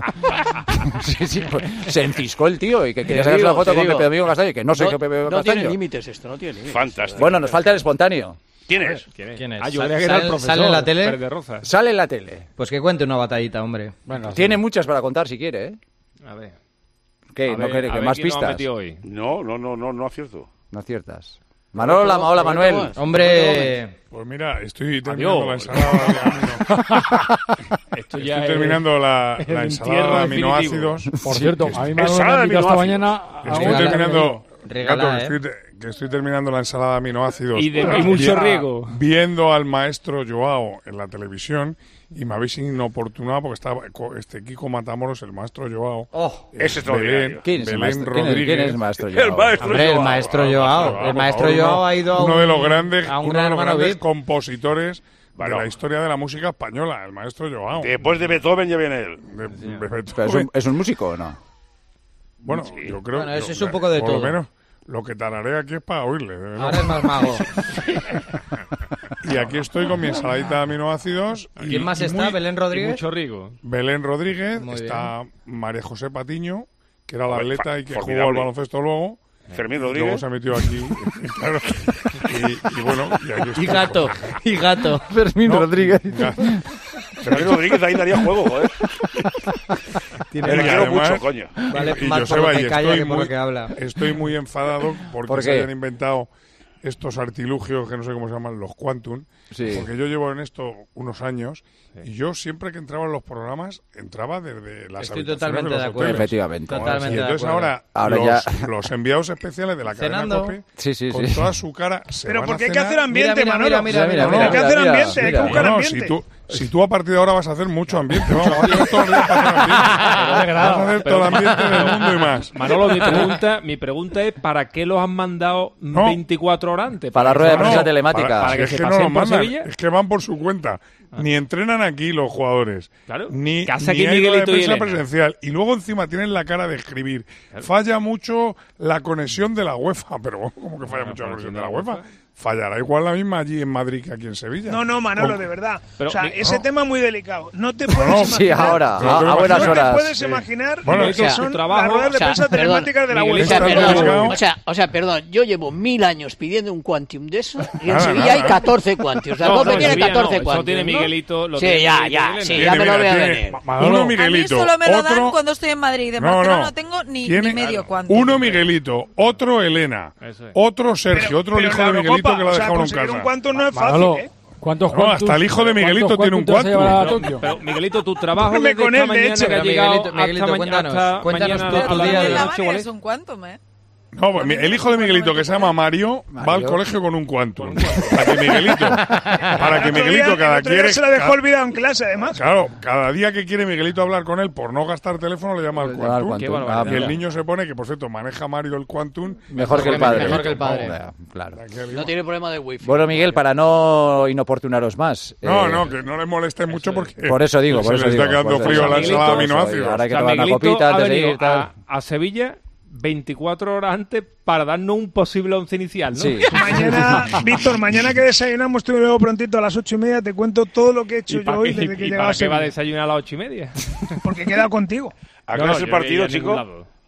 Speaker 3: Sí, sí, pues, se enciscó el tío y que quería sacarse la foto con digo, Pepe Domingo Castaño y que no sé no, qué Pepe Domingo
Speaker 9: no
Speaker 3: Castaño.
Speaker 9: No tiene límites esto, no tiene límites.
Speaker 4: Fantástico.
Speaker 3: Bueno, nos falta el espontáneo.
Speaker 4: ¿Quién es?
Speaker 5: ¿Quién es?
Speaker 8: ¿Quién es?
Speaker 5: Ah, yo creía que era el profesor.
Speaker 8: ¿Sale en la tele?
Speaker 5: De Rozas.
Speaker 3: Sale en la tele.
Speaker 8: Pues que cuente una batallita, hombre.
Speaker 3: Bueno, tiene sí. muchas para contar si quiere, ¿eh?
Speaker 5: A ver.
Speaker 3: ¿Qué?
Speaker 5: A
Speaker 3: ¿No
Speaker 5: ver,
Speaker 3: quiere que más pistas?
Speaker 5: Hoy.
Speaker 4: No, no, no, no, no acierto.
Speaker 3: No aciertas. Manolo Lama, hola Manuel.
Speaker 8: Hombre.
Speaker 10: Pues mira, estoy terminando Adiós. la ensalada de aminoácidos.
Speaker 5: Esto ya
Speaker 10: estoy terminando la, la ensalada de aminoácidos.
Speaker 7: Por cierto, a mí me ha invitado esta mañana.
Speaker 10: Estoy terminando. Gato, que, estoy, que estoy terminando la ensalada de aminoácidos
Speaker 5: y de y mucho riego
Speaker 10: viendo al maestro Joao en la televisión y me habéis inoportunado porque estaba este Kiko Matamoros, el maestro Joao.
Speaker 4: Oh,
Speaker 10: eh,
Speaker 4: ese es
Speaker 10: Belén,
Speaker 3: ¿Quién es el
Speaker 10: Belén
Speaker 3: maestro,
Speaker 10: Rodríguez.
Speaker 3: ¿quién es el maestro Joao?
Speaker 4: El maestro
Speaker 8: Hombre,
Speaker 4: Joao.
Speaker 8: el maestro Joao. El maestro
Speaker 10: uno,
Speaker 8: Joao ha ido a un,
Speaker 10: uno de los grandes,
Speaker 8: a un
Speaker 10: uno de los grandes
Speaker 8: V I P.
Speaker 10: compositores
Speaker 4: bueno,
Speaker 10: de la historia de la música española, el maestro Joao.
Speaker 4: Después de Beethoven ya viene él.
Speaker 10: De,
Speaker 8: sí.
Speaker 10: de Beethoven.
Speaker 3: ¿Pero es, un, ¿Es un músico o no?
Speaker 10: Bueno,
Speaker 4: sí.
Speaker 10: yo creo
Speaker 8: bueno, eso
Speaker 10: yo,
Speaker 8: es un poco de
Speaker 10: por
Speaker 8: todo.
Speaker 10: Lo menos, lo que tararé aquí es para oírle.
Speaker 8: Ahora es más mago.
Speaker 10: Y aquí estoy con mi ensaladita de aminoácidos.
Speaker 8: ¿Quién
Speaker 10: y,
Speaker 8: más
Speaker 10: y
Speaker 8: está?
Speaker 10: Muy,
Speaker 8: ¿Belén Rodríguez?
Speaker 5: Mucho rigo.
Speaker 10: Belén Rodríguez,
Speaker 8: muy
Speaker 10: está
Speaker 8: bien.
Speaker 10: María José Patiño, que era la atleta y que
Speaker 4: formidable.
Speaker 10: jugó al baloncesto luego.
Speaker 4: Fermín Rodríguez.
Speaker 10: Luego se metió aquí. Claro. y, y bueno, y aquí está.
Speaker 8: Y gato, y gato.
Speaker 3: Fermín
Speaker 10: no,
Speaker 3: Rodríguez.
Speaker 10: Gato.
Speaker 4: Fermín Rodríguez ahí daría juego, joder.
Speaker 8: Tiene
Speaker 4: Le quiero
Speaker 10: además,
Speaker 4: mucho, coño.
Speaker 8: Vale,
Speaker 10: y, y
Speaker 8: más por
Speaker 10: Joseba,
Speaker 8: lo que
Speaker 10: y
Speaker 8: calla
Speaker 10: estoy
Speaker 8: que por
Speaker 10: muy,
Speaker 8: lo que habla.
Speaker 10: Estoy muy enfadado porque
Speaker 3: ¿Por
Speaker 10: se
Speaker 3: qué?
Speaker 10: hayan inventado estos artilugios que no sé cómo se llaman, los Quantum,
Speaker 3: Sí.
Speaker 10: porque yo llevo en esto unos años
Speaker 5: Sí.
Speaker 10: y yo siempre que entraba en los programas entraba desde las
Speaker 8: Estoy
Speaker 10: habitaciones
Speaker 8: totalmente
Speaker 10: de los
Speaker 8: de acuerdo.
Speaker 10: hoteles.
Speaker 3: Efectivamente.
Speaker 8: Totalmente
Speaker 10: Y
Speaker 8: de
Speaker 10: entonces
Speaker 8: acuerdo.
Speaker 10: ahora,
Speaker 3: Ahora
Speaker 10: los,
Speaker 3: ya-
Speaker 10: los enviados especiales de la cadena
Speaker 8: Cenando.
Speaker 10: COPE,
Speaker 3: Sí, sí,
Speaker 10: con
Speaker 3: sí.
Speaker 10: toda su cara, se
Speaker 11: Pero
Speaker 10: van
Speaker 11: porque
Speaker 10: a
Speaker 11: hay que
Speaker 10: cenar.
Speaker 11: hacer ambiente,
Speaker 8: Mira, mira,
Speaker 11: Manolo.
Speaker 8: mira,
Speaker 3: mira,
Speaker 11: No,
Speaker 3: mira,
Speaker 11: hay que
Speaker 3: mira,
Speaker 11: hacer
Speaker 3: mira,
Speaker 11: ambiente, hay
Speaker 3: mira.
Speaker 11: que buscar
Speaker 10: No, no,
Speaker 11: ambiente.
Speaker 10: si tú, si tú a partir de ahora vas a hacer mucho ambiente, vamos, vas a hacer todo el día para hacer ambiente. Vas a hacer todo el ambiente del mundo y más.
Speaker 5: Manolo, mi pregunta, mi pregunta es ¿para qué los han mandado
Speaker 10: No.
Speaker 5: veinticuatro horas antes?
Speaker 3: Para la rueda de
Speaker 10: No,
Speaker 3: prensa
Speaker 10: no,
Speaker 3: telemática.
Speaker 10: para-
Speaker 5: Para
Speaker 10: si
Speaker 5: que
Speaker 10: es
Speaker 5: se
Speaker 10: que no
Speaker 5: pasen
Speaker 10: los
Speaker 5: por
Speaker 10: mandan,
Speaker 5: Sevilla.
Speaker 10: es que van por su cuenta. Ni entrenan aquí los jugadores.
Speaker 5: Claro.
Speaker 10: Ni,
Speaker 5: ¿Qué hace
Speaker 10: ni
Speaker 5: aquí
Speaker 10: hay rueda de
Speaker 5: Miguelito y
Speaker 10: prensa
Speaker 5: Elena?
Speaker 10: presencial. Y luego encima tienen la cara de escribir. Falla mucho la conexión de la UEFA. Pero ¿cómo que falla
Speaker 5: Bueno,
Speaker 10: mucho la
Speaker 5: pero
Speaker 10: conexión
Speaker 5: si
Speaker 10: de la
Speaker 5: no,
Speaker 10: UEFA?
Speaker 5: UEFA.
Speaker 10: Fallará igual la misma allí en Madrid que aquí en Sevilla.
Speaker 11: No, no, Manolo,
Speaker 10: O-
Speaker 11: de verdad.
Speaker 5: Pero
Speaker 11: o sea,
Speaker 5: mi-
Speaker 11: ese
Speaker 10: no.
Speaker 11: tema es muy delicado. No te puedes
Speaker 10: no,
Speaker 11: imaginar.
Speaker 3: Sí, ahora,
Speaker 10: Pero
Speaker 3: a,
Speaker 10: tú
Speaker 3: a buenas
Speaker 11: No te
Speaker 3: horas.
Speaker 11: puedes
Speaker 10: Sí.
Speaker 11: imaginar
Speaker 10: Bueno,
Speaker 11: lo
Speaker 10: o
Speaker 11: que
Speaker 10: sea,
Speaker 11: son
Speaker 5: su trabajo-
Speaker 11: las ruedas de
Speaker 9: o sea,
Speaker 11: prensa
Speaker 9: perdón,
Speaker 11: telemáticas de la
Speaker 5: Miguelito,
Speaker 9: O sea,
Speaker 11: UEFA.
Speaker 10: Está
Speaker 9: perdón,
Speaker 10: complicado.
Speaker 9: o, sea, o sea, perdón, yo llevo mil años pidiendo un Quantum de eso y en
Speaker 10: Nada,
Speaker 9: Sevilla
Speaker 10: nada.
Speaker 9: hay catorce Quantiums. La
Speaker 5: No,
Speaker 9: COPE
Speaker 5: no,
Speaker 9: tiene
Speaker 5: Sevilla no,
Speaker 9: catorce
Speaker 5: eso
Speaker 9: Quantiums.
Speaker 5: tiene
Speaker 9: ¿no?
Speaker 5: Miguelito, lo
Speaker 9: Sí,
Speaker 5: tiene
Speaker 9: ya,
Speaker 5: Miguelito y
Speaker 9: ya,
Speaker 5: Elena.
Speaker 9: sí,
Speaker 10: Tiene,
Speaker 9: ya me lo
Speaker 10: mira,
Speaker 9: veo
Speaker 10: tiene
Speaker 9: venir.
Speaker 10: Uno
Speaker 6: A mí
Speaker 10: Miguelito,
Speaker 6: solo me lo dan
Speaker 10: otro...
Speaker 6: cuando estoy en Madrid. De
Speaker 10: No,
Speaker 6: Barcelona
Speaker 10: no.
Speaker 6: no tengo ni,
Speaker 10: Tiene-
Speaker 6: ni medio cuanto.
Speaker 10: Uno Miguelito, otro Elena,
Speaker 5: Eso es.
Speaker 10: otro Sergio,
Speaker 11: Pero-
Speaker 10: otro
Speaker 11: pero
Speaker 10: hijo
Speaker 11: la
Speaker 10: de Miguelito
Speaker 11: Eurocopa,
Speaker 10: que lo ha
Speaker 11: o sea,
Speaker 10: dejado en
Speaker 11: conseguir
Speaker 10: casa.
Speaker 11: un Quantum no es fácil,
Speaker 7: Manolo,
Speaker 11: ¿eh?
Speaker 7: ¿cuántos
Speaker 10: No,
Speaker 7: cuantos-
Speaker 10: hasta el hijo de Miguelito
Speaker 7: cuántos
Speaker 10: tiene un
Speaker 7: cuantos te has llevado a
Speaker 10: Quantum.
Speaker 7: Tokio?
Speaker 5: Pero, Miguelito, tu trabajo
Speaker 11: Córreme
Speaker 5: desde
Speaker 11: con
Speaker 5: esta
Speaker 11: él, de
Speaker 5: mañana
Speaker 11: hecho.
Speaker 5: que ha
Speaker 8: Pero,
Speaker 5: llegado
Speaker 8: Miguelito, Miguelito,
Speaker 5: hasta, ma-
Speaker 8: cuéntanos,
Speaker 5: hasta
Speaker 8: cuéntanos
Speaker 5: mañana
Speaker 8: tú
Speaker 5: a
Speaker 8: tu
Speaker 5: las
Speaker 8: día
Speaker 5: diez
Speaker 8: de
Speaker 5: de la
Speaker 6: La
Speaker 5: noche,
Speaker 6: manera
Speaker 5: ¿cuál
Speaker 6: es
Speaker 5: es?
Speaker 6: un quantum, ¿eh?
Speaker 10: No, el hijo de Miguelito, que se llama Mario, Mario. va al colegio con un Quantum. Para que Miguelito, para que Miguelito cada quiere...
Speaker 11: Se lo dejó olvidado en clase, además.
Speaker 10: Claro, cada día que quiere Miguelito hablar con él, por no gastar teléfono, le llama al Quantum. Quantum. Ah, y el niño se pone, que por cierto, maneja Mario el Quantum...
Speaker 3: Mejor que el padre.
Speaker 8: Mejor que el padre.
Speaker 3: Claro.
Speaker 9: No tiene problema de wifi.
Speaker 3: Bueno, Miguel, para no inoportunaros más...
Speaker 10: No,
Speaker 3: eh,
Speaker 10: no, que no les moleste mucho porque...
Speaker 3: Por eso digo, por eso
Speaker 10: se le está
Speaker 3: digo,
Speaker 10: quedando frío la ensalada de aminoácidos.
Speaker 5: Ahora hay que tomar una copita antes de ir, tal. A Sevilla... veinticuatro horas antes para darnos un posible once inicial, ¿no?
Speaker 3: Sí.
Speaker 11: Mañana, Víctor, mañana que desayunamos tú y luego prontito a las ocho y media te cuento todo lo que he hecho yo hoy desde que he llegado a
Speaker 5: Sevilla. ¿Y para qué va a desayunar a las ocho y media?
Speaker 11: Porque he quedado contigo.
Speaker 4: ¿A qué hora es el partido, chico?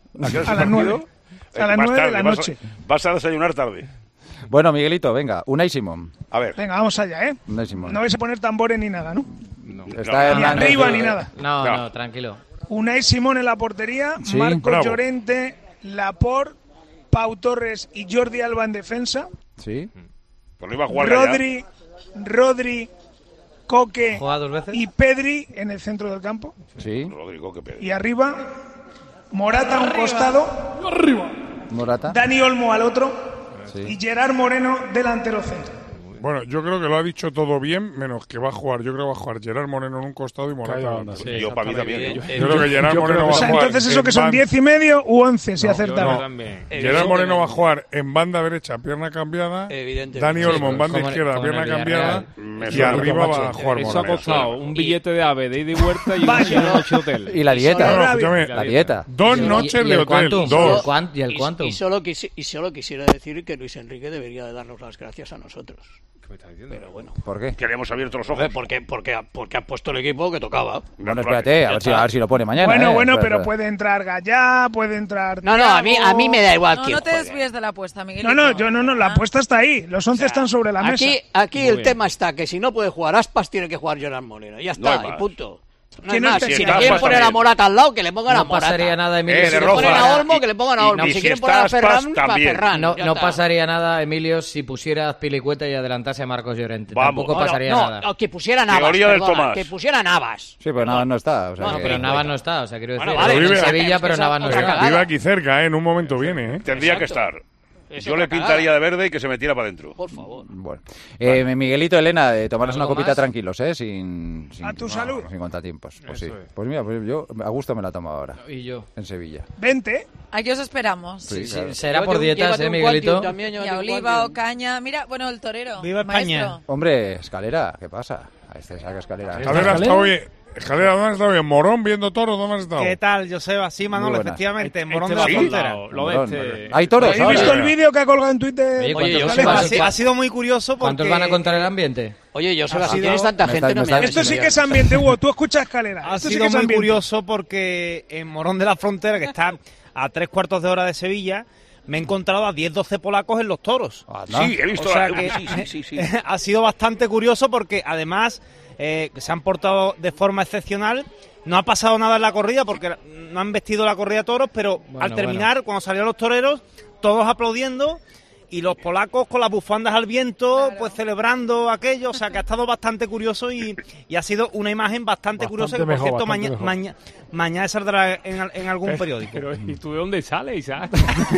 Speaker 11: A las nueve. A las nueve de la noche.
Speaker 4: Vas a desayunar tarde.
Speaker 3: Bueno, Miguelito, venga, Unai Simón.
Speaker 4: A ver.
Speaker 11: Venga, vamos allá, ¿eh?
Speaker 3: Unai Simón.
Speaker 11: No vais a poner tambores ni nada, ¿no?
Speaker 3: No. Está
Speaker 11: ni arriba ni nada.
Speaker 8: No, no, no, tranquilo.
Speaker 11: Unai Simón en la portería,
Speaker 3: Sí,
Speaker 11: Marcos
Speaker 10: bravo.
Speaker 11: Llorente, Laporte, Pau Torres y Jordi Alba en defensa.
Speaker 3: Sí.
Speaker 4: Pues no iba a jugar
Speaker 11: Rodri, Rodri, Coque
Speaker 8: ¿Juega dos veces?
Speaker 11: y Pedri en el centro del campo.
Speaker 3: Sí.
Speaker 4: Rodri, Coque, Pedri.
Speaker 11: Y arriba, Morata a un costado,
Speaker 3: Morata.
Speaker 11: Dani Olmo al otro
Speaker 3: Sí.
Speaker 11: y Gerard Moreno delantero centro.
Speaker 10: Bueno, yo creo que lo ha dicho todo bien, menos que va a jugar. Yo creo que va a jugar Gerard Moreno en un costado y Morata.
Speaker 7: Sí,
Speaker 4: Yo para mí también.
Speaker 10: Yo creo que Gerard
Speaker 7: yo
Speaker 10: Moreno
Speaker 7: creo
Speaker 10: va
Speaker 11: O
Speaker 10: a
Speaker 11: sea,
Speaker 10: jugar.
Speaker 11: entonces eso
Speaker 10: en
Speaker 11: que son
Speaker 10: ban-
Speaker 11: diez y medio u once si
Speaker 10: No,
Speaker 11: acertamos.
Speaker 10: no.
Speaker 5: También.
Speaker 10: Gerard Moreno va a jugar en banda derecha, pierna cambiada.
Speaker 9: Evidentemente.
Speaker 10: Dani Olmo en banda
Speaker 8: como en-
Speaker 10: izquierda,
Speaker 8: como en
Speaker 10: pierna
Speaker 8: el
Speaker 10: cambiada.
Speaker 4: Me
Speaker 10: Y
Speaker 4: suena.
Speaker 10: arriba va a jugar
Speaker 5: Eso ha
Speaker 10: Moreno.
Speaker 5: costado un billete de ave de ida y vuelta y
Speaker 11: Vaya.
Speaker 5: una noche de hotel.
Speaker 3: Y la dieta.
Speaker 10: No, no, escúchame.
Speaker 3: La dieta.
Speaker 10: Dos
Speaker 8: Y el-
Speaker 10: noches
Speaker 8: y
Speaker 10: de
Speaker 8: el
Speaker 10: hotel.
Speaker 8: Quantum,
Speaker 10: Dos.
Speaker 8: y el Quant- Y el
Speaker 9: Y,
Speaker 8: Quantum.
Speaker 9: y solo quisi- y solo quisiera decir que Luis Enrique debería de darnos las gracias a nosotros.
Speaker 5: ¿Qué me estás diciendo?
Speaker 9: Pero bueno.
Speaker 3: ¿Por qué?
Speaker 4: Que le hemos abierto los ojos.
Speaker 9: Hombre, porque, porque, ha- porque ha puesto el equipo que tocaba.
Speaker 3: Bueno, espérate, a ver si, a ver si lo pone mañana.
Speaker 11: Bueno,
Speaker 3: eh.
Speaker 11: bueno,
Speaker 3: Espera,
Speaker 11: pero
Speaker 3: espera.
Speaker 11: puede entrar Gallá, puede entrar
Speaker 9: No, no, a mí, a mí me da igual
Speaker 6: No,
Speaker 9: quién
Speaker 6: no te
Speaker 9: juegue.
Speaker 6: desvíes de la apuesta, Miguel.
Speaker 11: No, no, yo no, no, la apuesta está ahí. Los once están sobre la mesa.
Speaker 9: Aquí, aquí
Speaker 5: Muy
Speaker 9: el
Speaker 5: bien.
Speaker 9: tema está que si no puede jugar Aspas, tiene que jugar Gerard Moreno. Ya
Speaker 4: No hay
Speaker 9: está, y
Speaker 4: más.
Speaker 9: punto. No hay
Speaker 11: ¿Quién es
Speaker 9: más.
Speaker 11: el
Speaker 9: Si
Speaker 11: que
Speaker 9: le
Speaker 11: está
Speaker 9: quieren
Speaker 4: Aspas
Speaker 9: poner a
Speaker 4: también?
Speaker 9: Morata al lado, que le pongan a
Speaker 8: No
Speaker 9: Morata.
Speaker 8: pasaría nada, Emilio.
Speaker 4: Eh,
Speaker 8: si
Speaker 4: de
Speaker 9: Si le
Speaker 4: roja.
Speaker 9: ponen a Olmo, que le pongan a Olmo.
Speaker 4: Y
Speaker 9: Si
Speaker 4: si
Speaker 9: quieren
Speaker 4: está
Speaker 9: poner a
Speaker 4: Aspas,
Speaker 9: Ferran, a
Speaker 4: también.
Speaker 9: Ferran.
Speaker 8: No,
Speaker 9: Ya
Speaker 8: no
Speaker 9: está.
Speaker 8: pasaría nada, Emilio, si pusieras Pilicueta y adelantase a Marcos Llorente.
Speaker 4: Vamos.
Speaker 8: Tampoco
Speaker 9: No, no,
Speaker 8: pasaría
Speaker 9: no,
Speaker 8: nada.
Speaker 9: no, que pusiera Navas.
Speaker 4: Teoría del
Speaker 9: perdona,
Speaker 4: Tomás.
Speaker 9: que pusiera Navas.
Speaker 3: Sí, pero Navas no está. O sea
Speaker 9: No,
Speaker 3: que-
Speaker 8: Pero Navas no está, o sea, quiero decir,
Speaker 9: Bueno, vale,
Speaker 8: en
Speaker 10: pero vive-
Speaker 8: Sevilla,
Speaker 9: es que
Speaker 8: pero
Speaker 9: esa
Speaker 8: Navas no
Speaker 9: otra
Speaker 8: está.
Speaker 9: cagada.
Speaker 10: Vive aquí cerca, ¿eh? En un momento viene, ¿eh?
Speaker 4: Tendría que
Speaker 9: Exacto.
Speaker 4: estar.
Speaker 9: Es
Speaker 4: Yo
Speaker 9: otra
Speaker 4: le pintaría
Speaker 9: cagada.
Speaker 4: de verde y que se metiera para adentro.
Speaker 9: Por favor.
Speaker 3: Bueno. Eh, Miguelito, Elena, de tomaros una
Speaker 8: ¿Algo
Speaker 3: copita
Speaker 8: más?
Speaker 3: tranquilos, ¿eh? Sin, sin,
Speaker 11: A tu
Speaker 3: no,
Speaker 11: salud.
Speaker 3: Sin contratiempos. Pues sí.
Speaker 5: Eso es.
Speaker 3: Pues mira, pues yo a gusto me la tomo ahora.
Speaker 8: Y yo.
Speaker 3: En Sevilla.
Speaker 11: Vente.
Speaker 6: Aquí os esperamos.
Speaker 3: Sí,
Speaker 8: Sí,
Speaker 3: claro.
Speaker 8: será por
Speaker 9: Llévate un-
Speaker 8: dietas,
Speaker 9: llévate
Speaker 8: ¿eh,
Speaker 9: un
Speaker 8: Miguelito?
Speaker 9: Quantum también,
Speaker 6: Y
Speaker 9: llévate
Speaker 6: a
Speaker 9: un
Speaker 6: oliva
Speaker 9: Quantum.
Speaker 6: o caña. Mira, bueno, el torero.
Speaker 11: Viva
Speaker 6: maestro.
Speaker 11: España.
Speaker 3: Hombre, Escalera, ¿qué pasa? A este saca Escalera.
Speaker 10: Escalera está hoy. Escalera, ¿dónde has estado? ¿En Morón viendo toros? ¿Dónde has estado?
Speaker 12: ¿Qué tal, Joseba? Sí,
Speaker 3: Muy
Speaker 12: Manolo,
Speaker 3: buenas.
Speaker 12: efectivamente, en Morón
Speaker 5: Este
Speaker 12: de la
Speaker 5: va
Speaker 12: Frontera.
Speaker 5: soldado, Lo
Speaker 3: Morón,
Speaker 5: de
Speaker 3: vale.
Speaker 5: este...
Speaker 3: Hay toros
Speaker 11: ¿Habéis
Speaker 3: ahora.
Speaker 11: visto el vídeo que ha colgado en Twitter?
Speaker 8: Oye,
Speaker 9: Oye,
Speaker 8: ¿cuántos
Speaker 9: yo
Speaker 8: van a-
Speaker 12: Ha sido, ha sido muy curioso porque...
Speaker 8: ¿Cuántos van a contar el ambiente?
Speaker 9: Oye, Joseba,
Speaker 12: Ha
Speaker 9: si
Speaker 12: sido-
Speaker 9: tienes tanta
Speaker 3: me
Speaker 9: gente,
Speaker 3: está-
Speaker 9: no
Speaker 3: me
Speaker 9: me
Speaker 3: está-
Speaker 9: hagas
Speaker 11: Esto sí
Speaker 9: engañar.
Speaker 11: que es ambiente, Hugo. Tú escuchas Escalera.
Speaker 12: Ha
Speaker 11: Esto sí
Speaker 12: sido
Speaker 11: que es
Speaker 12: muy
Speaker 11: ambiente.
Speaker 12: curioso porque en Morón de la Frontera, que está a tres cuartos de hora de Sevilla, me he encontrado a diez doce polacos en los toros.
Speaker 3: Anda.
Speaker 4: Sí, he visto
Speaker 12: O sea
Speaker 4: la...
Speaker 12: que
Speaker 4: Sí, sí, sí, sí.
Speaker 12: ha sido bastante curioso porque además eh, se han portado de forma excepcional. No ha pasado nada en la corrida porque no han vestido la corrida a toros, pero
Speaker 8: Bueno,
Speaker 12: al terminar, cuando salieron los toreros, todos aplaudiendo y los polacos con las bufandas al viento, pues celebrando aquello. O sea, que ha estado bastante curioso y, y ha sido una imagen bastante,
Speaker 7: Bastante
Speaker 12: curiosa que, por
Speaker 7: mejor,
Speaker 12: cierto,
Speaker 7: bastante
Speaker 12: maña-
Speaker 7: mejor.
Speaker 12: maña- mañana saldrá en, al- en algún periódico.
Speaker 5: Pero, ¿y tú de dónde sales, Isaac?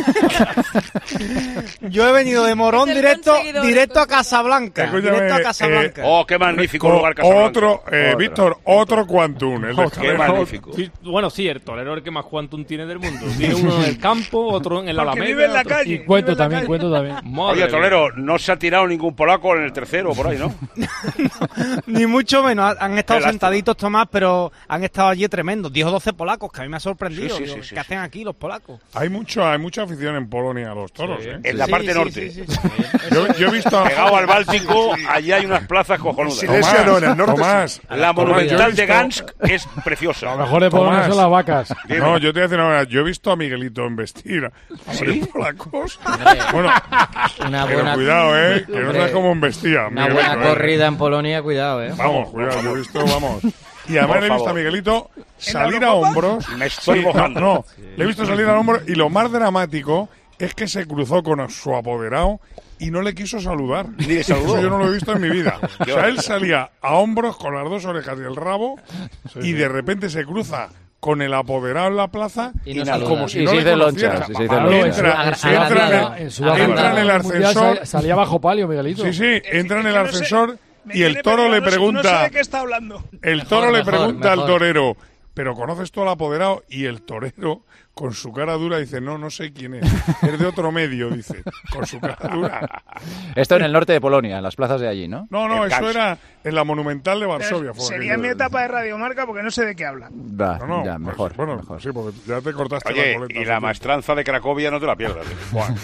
Speaker 12: Yo he venido de Morón
Speaker 6: Es el
Speaker 12: directo,
Speaker 6: conseguidor,
Speaker 12: directo a
Speaker 6: entonces.
Speaker 12: Casablanca.
Speaker 10: Escúchame,
Speaker 12: Directo a
Speaker 10: eh,
Speaker 12: Casablanca.
Speaker 4: Oh, qué magnífico
Speaker 10: O-
Speaker 4: lugar Casablanca.
Speaker 10: Otro, eh,
Speaker 3: Otro.
Speaker 10: Víctor, otro Quantum. El de
Speaker 4: Qué
Speaker 10: Escalera.
Speaker 4: magnífico.
Speaker 5: Sí, bueno, sí, el torero es el que más quantum tiene del mundo. Tiene uno en el campo, otro en el
Speaker 11: Porque
Speaker 5: Alameda.
Speaker 11: vive en la
Speaker 5: otro-
Speaker 11: calle.
Speaker 7: Y cuento
Speaker 11: vive en la
Speaker 7: también,
Speaker 11: calle.
Speaker 7: cuento también.
Speaker 5: Madre
Speaker 4: Oye,
Speaker 5: mía.
Speaker 4: Tolero, no se ha tirado ningún polaco en el tercero por ahí, ¿no?
Speaker 12: Ni mucho menos. Han estado
Speaker 4: Qué lástima.
Speaker 12: sentaditos, Tomás, pero han estado allí tremendos. diez o doce polacos, que a mí me ha sorprendido.
Speaker 4: Sí, sí, sí,
Speaker 12: Digo,
Speaker 4: sí,
Speaker 12: ¿qué
Speaker 4: sí.
Speaker 12: hacen aquí los polacos?
Speaker 10: Hay, mucho, hay mucha afición en Polonia a los toros, ¿eh?
Speaker 4: En la
Speaker 12: Sí,
Speaker 4: parte
Speaker 12: sí,
Speaker 4: norte.
Speaker 12: sí, sí, sí.
Speaker 10: Yo, yo he visto a...
Speaker 4: Pegado al Báltico, allí hay unas plazas cojonudas.
Speaker 10: Tomás,
Speaker 13: no, en el norte
Speaker 10: Tomás,
Speaker 4: La
Speaker 10: Tomás, yo he
Speaker 4: monumental de
Speaker 10: visto-
Speaker 4: Gansk es preciosa.
Speaker 7: Lo mejor de Polonia
Speaker 10: Tomás.
Speaker 7: son las vacas.
Speaker 10: No, yo te voy a decir una verdad. Yo he visto a Miguelito embestir a varios polacos. Bueno,
Speaker 8: Una
Speaker 10: pero
Speaker 8: buena,
Speaker 10: cuidado, ¿eh? Que no
Speaker 8: Hombre,
Speaker 10: sabes cómo embestía.
Speaker 8: una
Speaker 10: Miguelito,
Speaker 8: buena
Speaker 10: ¿eh?
Speaker 8: corrida en Polonia, cuidado, ¿eh?
Speaker 10: Vamos, cuidado, yo he visto, vamos. Y además
Speaker 4: Por
Speaker 10: le he visto a
Speaker 4: favor.
Speaker 10: Miguelito salir a
Speaker 11: Eurocopa?
Speaker 10: hombros.
Speaker 4: Me estoy
Speaker 10: Sí,
Speaker 4: mojando.
Speaker 10: No, no, le he visto salir a hombros y lo más dramático es que se cruzó con su apoderado y no le quiso saludar.
Speaker 4: Ni le saludó.
Speaker 10: Eso yo no lo he visto en mi vida. O sea, él salía a hombros con las dos orejas y el rabo y de repente se cruza con el apoderado en la plaza
Speaker 8: y,
Speaker 10: y
Speaker 8: no
Speaker 10: como si
Speaker 3: y
Speaker 10: no
Speaker 3: se
Speaker 10: le
Speaker 3: dice
Speaker 10: conociera.
Speaker 3: loncha, sí, se dice
Speaker 10: Entra,
Speaker 3: loncha.
Speaker 10: entra, entra, en, el, entra en el ascensor.
Speaker 7: Salía bajo palio, Miguelito.
Speaker 10: Sí, sí, entra en el
Speaker 11: Es que no
Speaker 10: ascensor
Speaker 11: sé,
Speaker 10: y el toro le pregunta.
Speaker 11: No sé de qué está hablando.
Speaker 10: El toro
Speaker 8: Mejor,
Speaker 10: le
Speaker 8: mejor,
Speaker 10: pregunta
Speaker 8: mejor.
Speaker 10: al torero, ¿pero conoces tú al apoderado? Y el torero, con su cara dura, dice, no, no sé quién es. Es de otro medio, dice, con su cara dura.
Speaker 3: Esto en el norte de Polonia, en las plazas de allí, ¿no?
Speaker 10: No, no,
Speaker 4: El
Speaker 10: eso
Speaker 4: Kans.
Speaker 10: era en la Monumental de Varsovia. Fue
Speaker 11: Sería
Speaker 10: aquello
Speaker 11: mi
Speaker 10: de-
Speaker 11: etapa de Radiomarca porque no sé de qué hablan.
Speaker 3: Va,
Speaker 10: No, no,
Speaker 3: ya,
Speaker 10: pues,
Speaker 3: mejor.
Speaker 10: bueno,
Speaker 3: mejor.
Speaker 10: sí, porque ya te cortaste
Speaker 4: Oye,
Speaker 10: la coleta.
Speaker 4: y la maestranza de Cracovia no te la pierdas. ¿eh?
Speaker 10: Buah.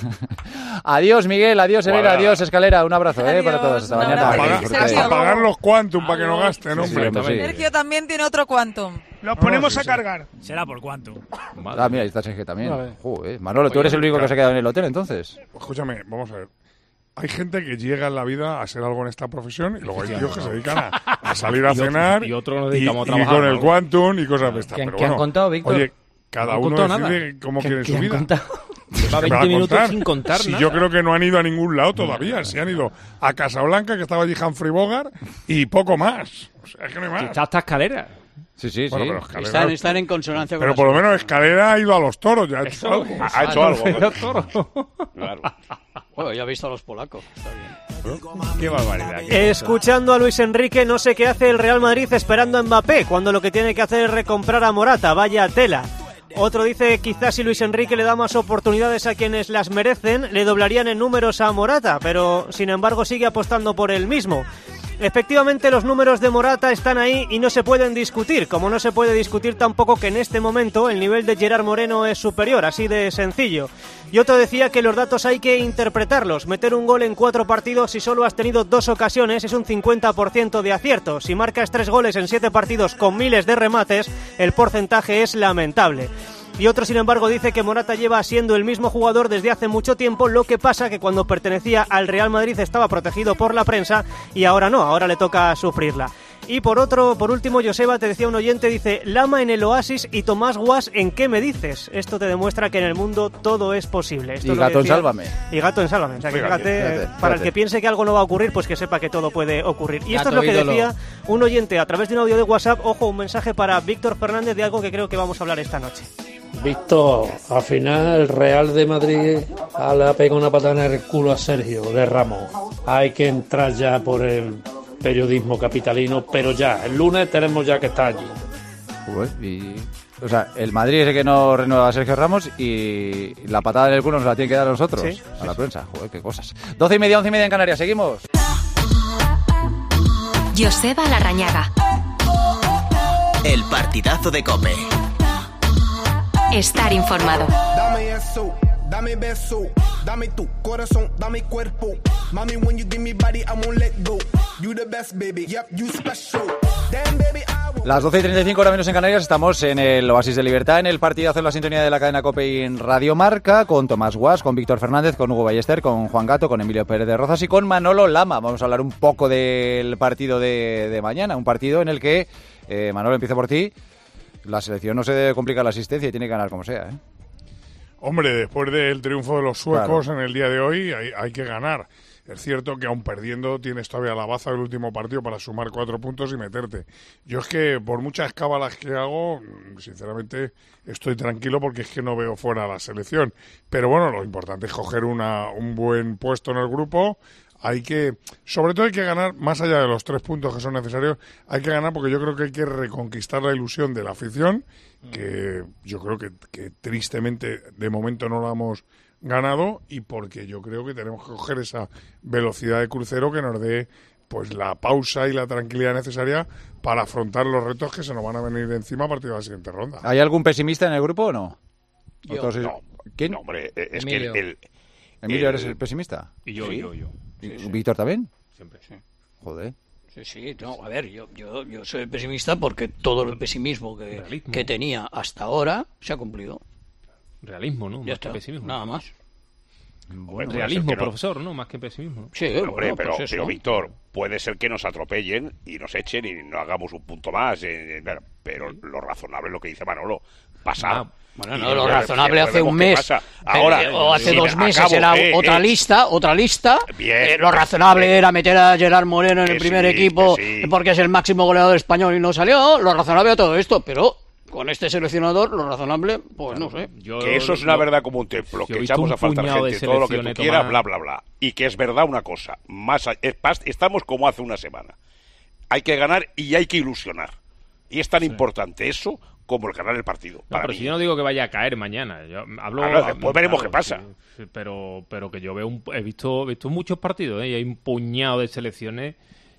Speaker 3: Adiós, Miguel, adiós, Elena,
Speaker 4: Guarda.
Speaker 3: adiós, Escalera. Un abrazo, ¿eh?
Speaker 6: Adiós,
Speaker 3: Para todos. Hasta
Speaker 6: un
Speaker 3: mañana.
Speaker 6: abrazo.
Speaker 10: Apagar,
Speaker 3: Disfrutéis.
Speaker 6: Sergio.
Speaker 10: apagar los Quantum para que no gasten,
Speaker 3: Sí,
Speaker 10: hombre.
Speaker 3: hombre, sí.
Speaker 6: Sergio también tiene otro Quantum.
Speaker 11: Los ponemos
Speaker 10: sí,
Speaker 11: a
Speaker 10: sí.
Speaker 11: cargar.
Speaker 13: Será por cuánto.
Speaker 3: Ah, mira, ahí está Sergio también.
Speaker 7: Vale.
Speaker 3: Joder, Manolo, tú eres el único que se ha quedado en el hotel, entonces.
Speaker 10: Escúchame, vamos a ver. Hay gente que llega en la vida a ser algo en esta profesión y luego hay tíos que se dedican a, a salir a
Speaker 5: Y otro-
Speaker 10: cenar
Speaker 5: y otros nos dedicamos a
Speaker 10: y
Speaker 5: trabajar,
Speaker 10: con el
Speaker 5: ¿no?
Speaker 10: Quantum y cosas de estas.
Speaker 8: ¿Qué-
Speaker 10: Pero
Speaker 8: qué han
Speaker 10: bueno,
Speaker 8: contado, Víctor?
Speaker 10: Oye, cada
Speaker 5: No han
Speaker 10: uno
Speaker 5: contado
Speaker 10: decide
Speaker 5: nada.
Speaker 10: cómo
Speaker 8: ¿Qué-
Speaker 10: quiere
Speaker 8: qué
Speaker 10: su
Speaker 8: han
Speaker 10: vida.
Speaker 8: contado?
Speaker 5: Lleva
Speaker 10: ¿Qué me va a
Speaker 5: veinte minutos
Speaker 10: contar?
Speaker 5: sin contar
Speaker 10: Si
Speaker 5: nada.
Speaker 10: yo creo que no han ido a ningún lado todavía. Si han ido a Casablanca, que estaba allí Humphrey Bogart, y poco más. O sea, es que no hay más.
Speaker 5: Está hasta escalera.
Speaker 3: Sí, sí,
Speaker 10: Bueno,
Speaker 3: sí.
Speaker 10: pero Escalera-
Speaker 9: Están, están en consonancia con
Speaker 10: pero
Speaker 9: la
Speaker 10: por lo
Speaker 9: selección.
Speaker 10: menos Escalera ha ido a los toros, ya ha hecho algo.
Speaker 4: Ha hecho algo.
Speaker 5: Pero toro.
Speaker 4: Claro.
Speaker 9: Bueno, ya he visto a los polacos. Está bien.
Speaker 5: Qué barbaridad.
Speaker 12: Escuchando a Luis Enrique, no sé qué hace el Real Madrid esperando a Mbappé, cuando lo que tiene que hacer es recomprar a Morata. Vaya tela. Otro dice, quizás si Luis Enrique le da más oportunidades a quienes las merecen, le doblarían en números a Morata, pero sin embargo sigue apostando por él mismo. Efectivamente, los números de Morata están ahí y no se pueden discutir, como no se puede discutir tampoco que en este momento el nivel de Gerard Moreno es superior, así de sencillo. Y otro decía que los datos hay que interpretarlos. Meter un gol en cuatro partidos si solo has tenido dos ocasiones es un cincuenta por ciento de acierto. Si marcas tres goles en siete partidos con miles de remates, el porcentaje es lamentable. Y otro, sin embargo, dice que Morata lleva siendo el mismo jugador desde hace mucho tiempo, lo que pasa que cuando pertenecía al Real Madrid estaba protegido por la prensa y ahora no, ahora le toca sufrirla. Y por otro, por último, Joseba, te decía un oyente, dice, Lama en el Oasis y Tomás Guas, ¿en qué me dices? Esto te demuestra que en el mundo todo es posible. Esto
Speaker 3: Y
Speaker 12: es lo que
Speaker 3: Gato en
Speaker 12: decía-
Speaker 3: Sálvame.
Speaker 12: Y Gato en Sálvame. O sea, que
Speaker 3: Fíjate,
Speaker 12: fíjate,
Speaker 3: fíjate,
Speaker 12: eh,
Speaker 3: fíjate.
Speaker 12: para el que piense que algo no va a ocurrir, pues que sepa que todo puede ocurrir. Y esto
Speaker 8: Gato
Speaker 12: es lo que
Speaker 8: ídolo.
Speaker 12: decía un oyente a través de un audio de WhatsApp. Ojo, un mensaje para Víctor Fernández de algo que creo que vamos a hablar esta noche.
Speaker 14: Víctor, al final el Real de Madrid le ha pegado una patada en el culo a Sergio de Ramos. Hay que entrar ya por el periodismo capitalino, pero ya, el lunes tenemos ya que estar allí.
Speaker 3: Joder, y... O sea, el Madrid es el que no renueva a Sergio Ramos y la patada en el culo nos la tiene que dar a nosotros,
Speaker 12: Sí,
Speaker 3: a la prensa. Joder, qué cosas. Doce y media, once y media en Canarias. Seguimos.
Speaker 2: Joseba Larrañaga.
Speaker 1: El partidazo de COPE.
Speaker 2: Estar informado.
Speaker 15: Dame eso, dame beso, dame tu corazón, dame cuerpo. Mami, when you give me body, I won't let go. You the best, baby, yep, you special. Damn, baby, I will...
Speaker 3: Las doce y treinta y cinco, hora menos en Canarias, estamos en el Oasis de Libertad, en el partidazo en la sintonía de la cadena COPE y en Radio Marca, con Tomás Guas, con Víctor Fernández, con Hugo Ballester, con Juan Gato, con Emilio Pérez de Rozas y con Manolo Lama. Vamos a hablar un poco del partido de, de mañana, un partido en el que, eh, Manolo, empiezo por ti, la selección no se debe complicar la asistencia y tiene que ganar como sea, ¿eh?
Speaker 10: Hombre, después del triunfo de los suecos
Speaker 3: Claro.
Speaker 10: en el día de hoy, hay, hay que ganar. Es cierto que aun perdiendo tienes todavía la baza del último partido para sumar cuatro puntos y meterte. Yo es que por muchas cábalas que hago, sinceramente estoy tranquilo porque es que no veo fuera a la selección. Pero bueno, lo importante es coger una, un buen puesto en el grupo. Hay que, sobre todo hay que ganar, más allá de los tres puntos que son necesarios, hay que ganar porque yo creo que hay que reconquistar la ilusión de la afición, que yo creo que, que tristemente de momento no la hemos ganado, y porque yo creo que tenemos que coger esa velocidad de crucero que nos dé pues la pausa y la tranquilidad necesaria para afrontar los retos que se nos van a venir encima a partir de la siguiente ronda.
Speaker 3: ¿Hay algún pesimista en el grupo o no?
Speaker 9: Yo.
Speaker 3: ¿O todos es-
Speaker 4: No,
Speaker 3: ¿Quién?
Speaker 4: no, hombre, eh, es
Speaker 8: Emilio.
Speaker 4: que el... el-
Speaker 3: ¿Emilio
Speaker 4: el-
Speaker 3: eres el pesimista?
Speaker 5: Y yo,
Speaker 4: Sí.
Speaker 5: yo, yo.
Speaker 3: ¿Y ¿Víctor también?
Speaker 5: Siempre.
Speaker 9: Sí.
Speaker 3: Joder.
Speaker 9: Sí, sí, no, a ver, yo, yo, yo soy pesimista porque todo el pesimismo que,
Speaker 5: Realismo.
Speaker 9: que tenía hasta ahora se ha cumplido.
Speaker 5: Realismo, ¿no?
Speaker 9: Ya
Speaker 5: Más
Speaker 9: está,
Speaker 5: que pesimismo.
Speaker 9: nada más.
Speaker 4: Hombre, puede
Speaker 5: Realismo,
Speaker 4: ser que no-
Speaker 5: profesor, ¿no? Más que pesimismo. ¿no?
Speaker 9: Sí,
Speaker 4: Hombre,
Speaker 9: bueno,
Speaker 4: pero,
Speaker 9: pues eso.
Speaker 4: pero, Víctor, puede ser que nos atropellen y nos echen y no hagamos un punto más. eh, pero, pero lo razonable es lo que dice Manolo. Pasar.
Speaker 5: Ah,
Speaker 9: Bueno,
Speaker 4: Y
Speaker 9: no, lo
Speaker 4: luego
Speaker 9: razonable hace
Speaker 4: vemos
Speaker 9: un
Speaker 4: qué
Speaker 9: mes.
Speaker 4: pasa.
Speaker 9: Pero,
Speaker 4: Ahora,
Speaker 9: eh, o hace
Speaker 4: si
Speaker 9: dos meses
Speaker 4: acabo,
Speaker 9: era
Speaker 4: eh,
Speaker 9: otra
Speaker 4: eh,
Speaker 9: lista, otra lista.
Speaker 4: Bien.
Speaker 9: Eh, lo razonable era meter a Gerard Moreno en
Speaker 4: Que
Speaker 9: el primer
Speaker 4: sí,
Speaker 9: equipo
Speaker 4: que sí.
Speaker 9: porque es el máximo goleador español y no salió. Lo razonable era todo esto, pero Con este seleccionador, lo razonable, pues no sé.
Speaker 4: Yo, que eso es una yo, verdad como un templo, que echamos a faltar gente, todo lo que tú quieras, bla, bla, bla. Y que es verdad una cosa, más es, estamos como hace una semana. Hay que ganar y hay que ilusionar. Y es tan sí. importante eso como el ganar el partido.
Speaker 5: No, pero mí. si yo no digo que vaya a caer mañana. Yo hablo,
Speaker 4: ah, no, después veremos
Speaker 5: claro,
Speaker 4: qué pasa.
Speaker 5: Sí, sí, pero, pero que yo veo un, he visto, he visto muchos partidos, ¿eh? Y hay un puñado de selecciones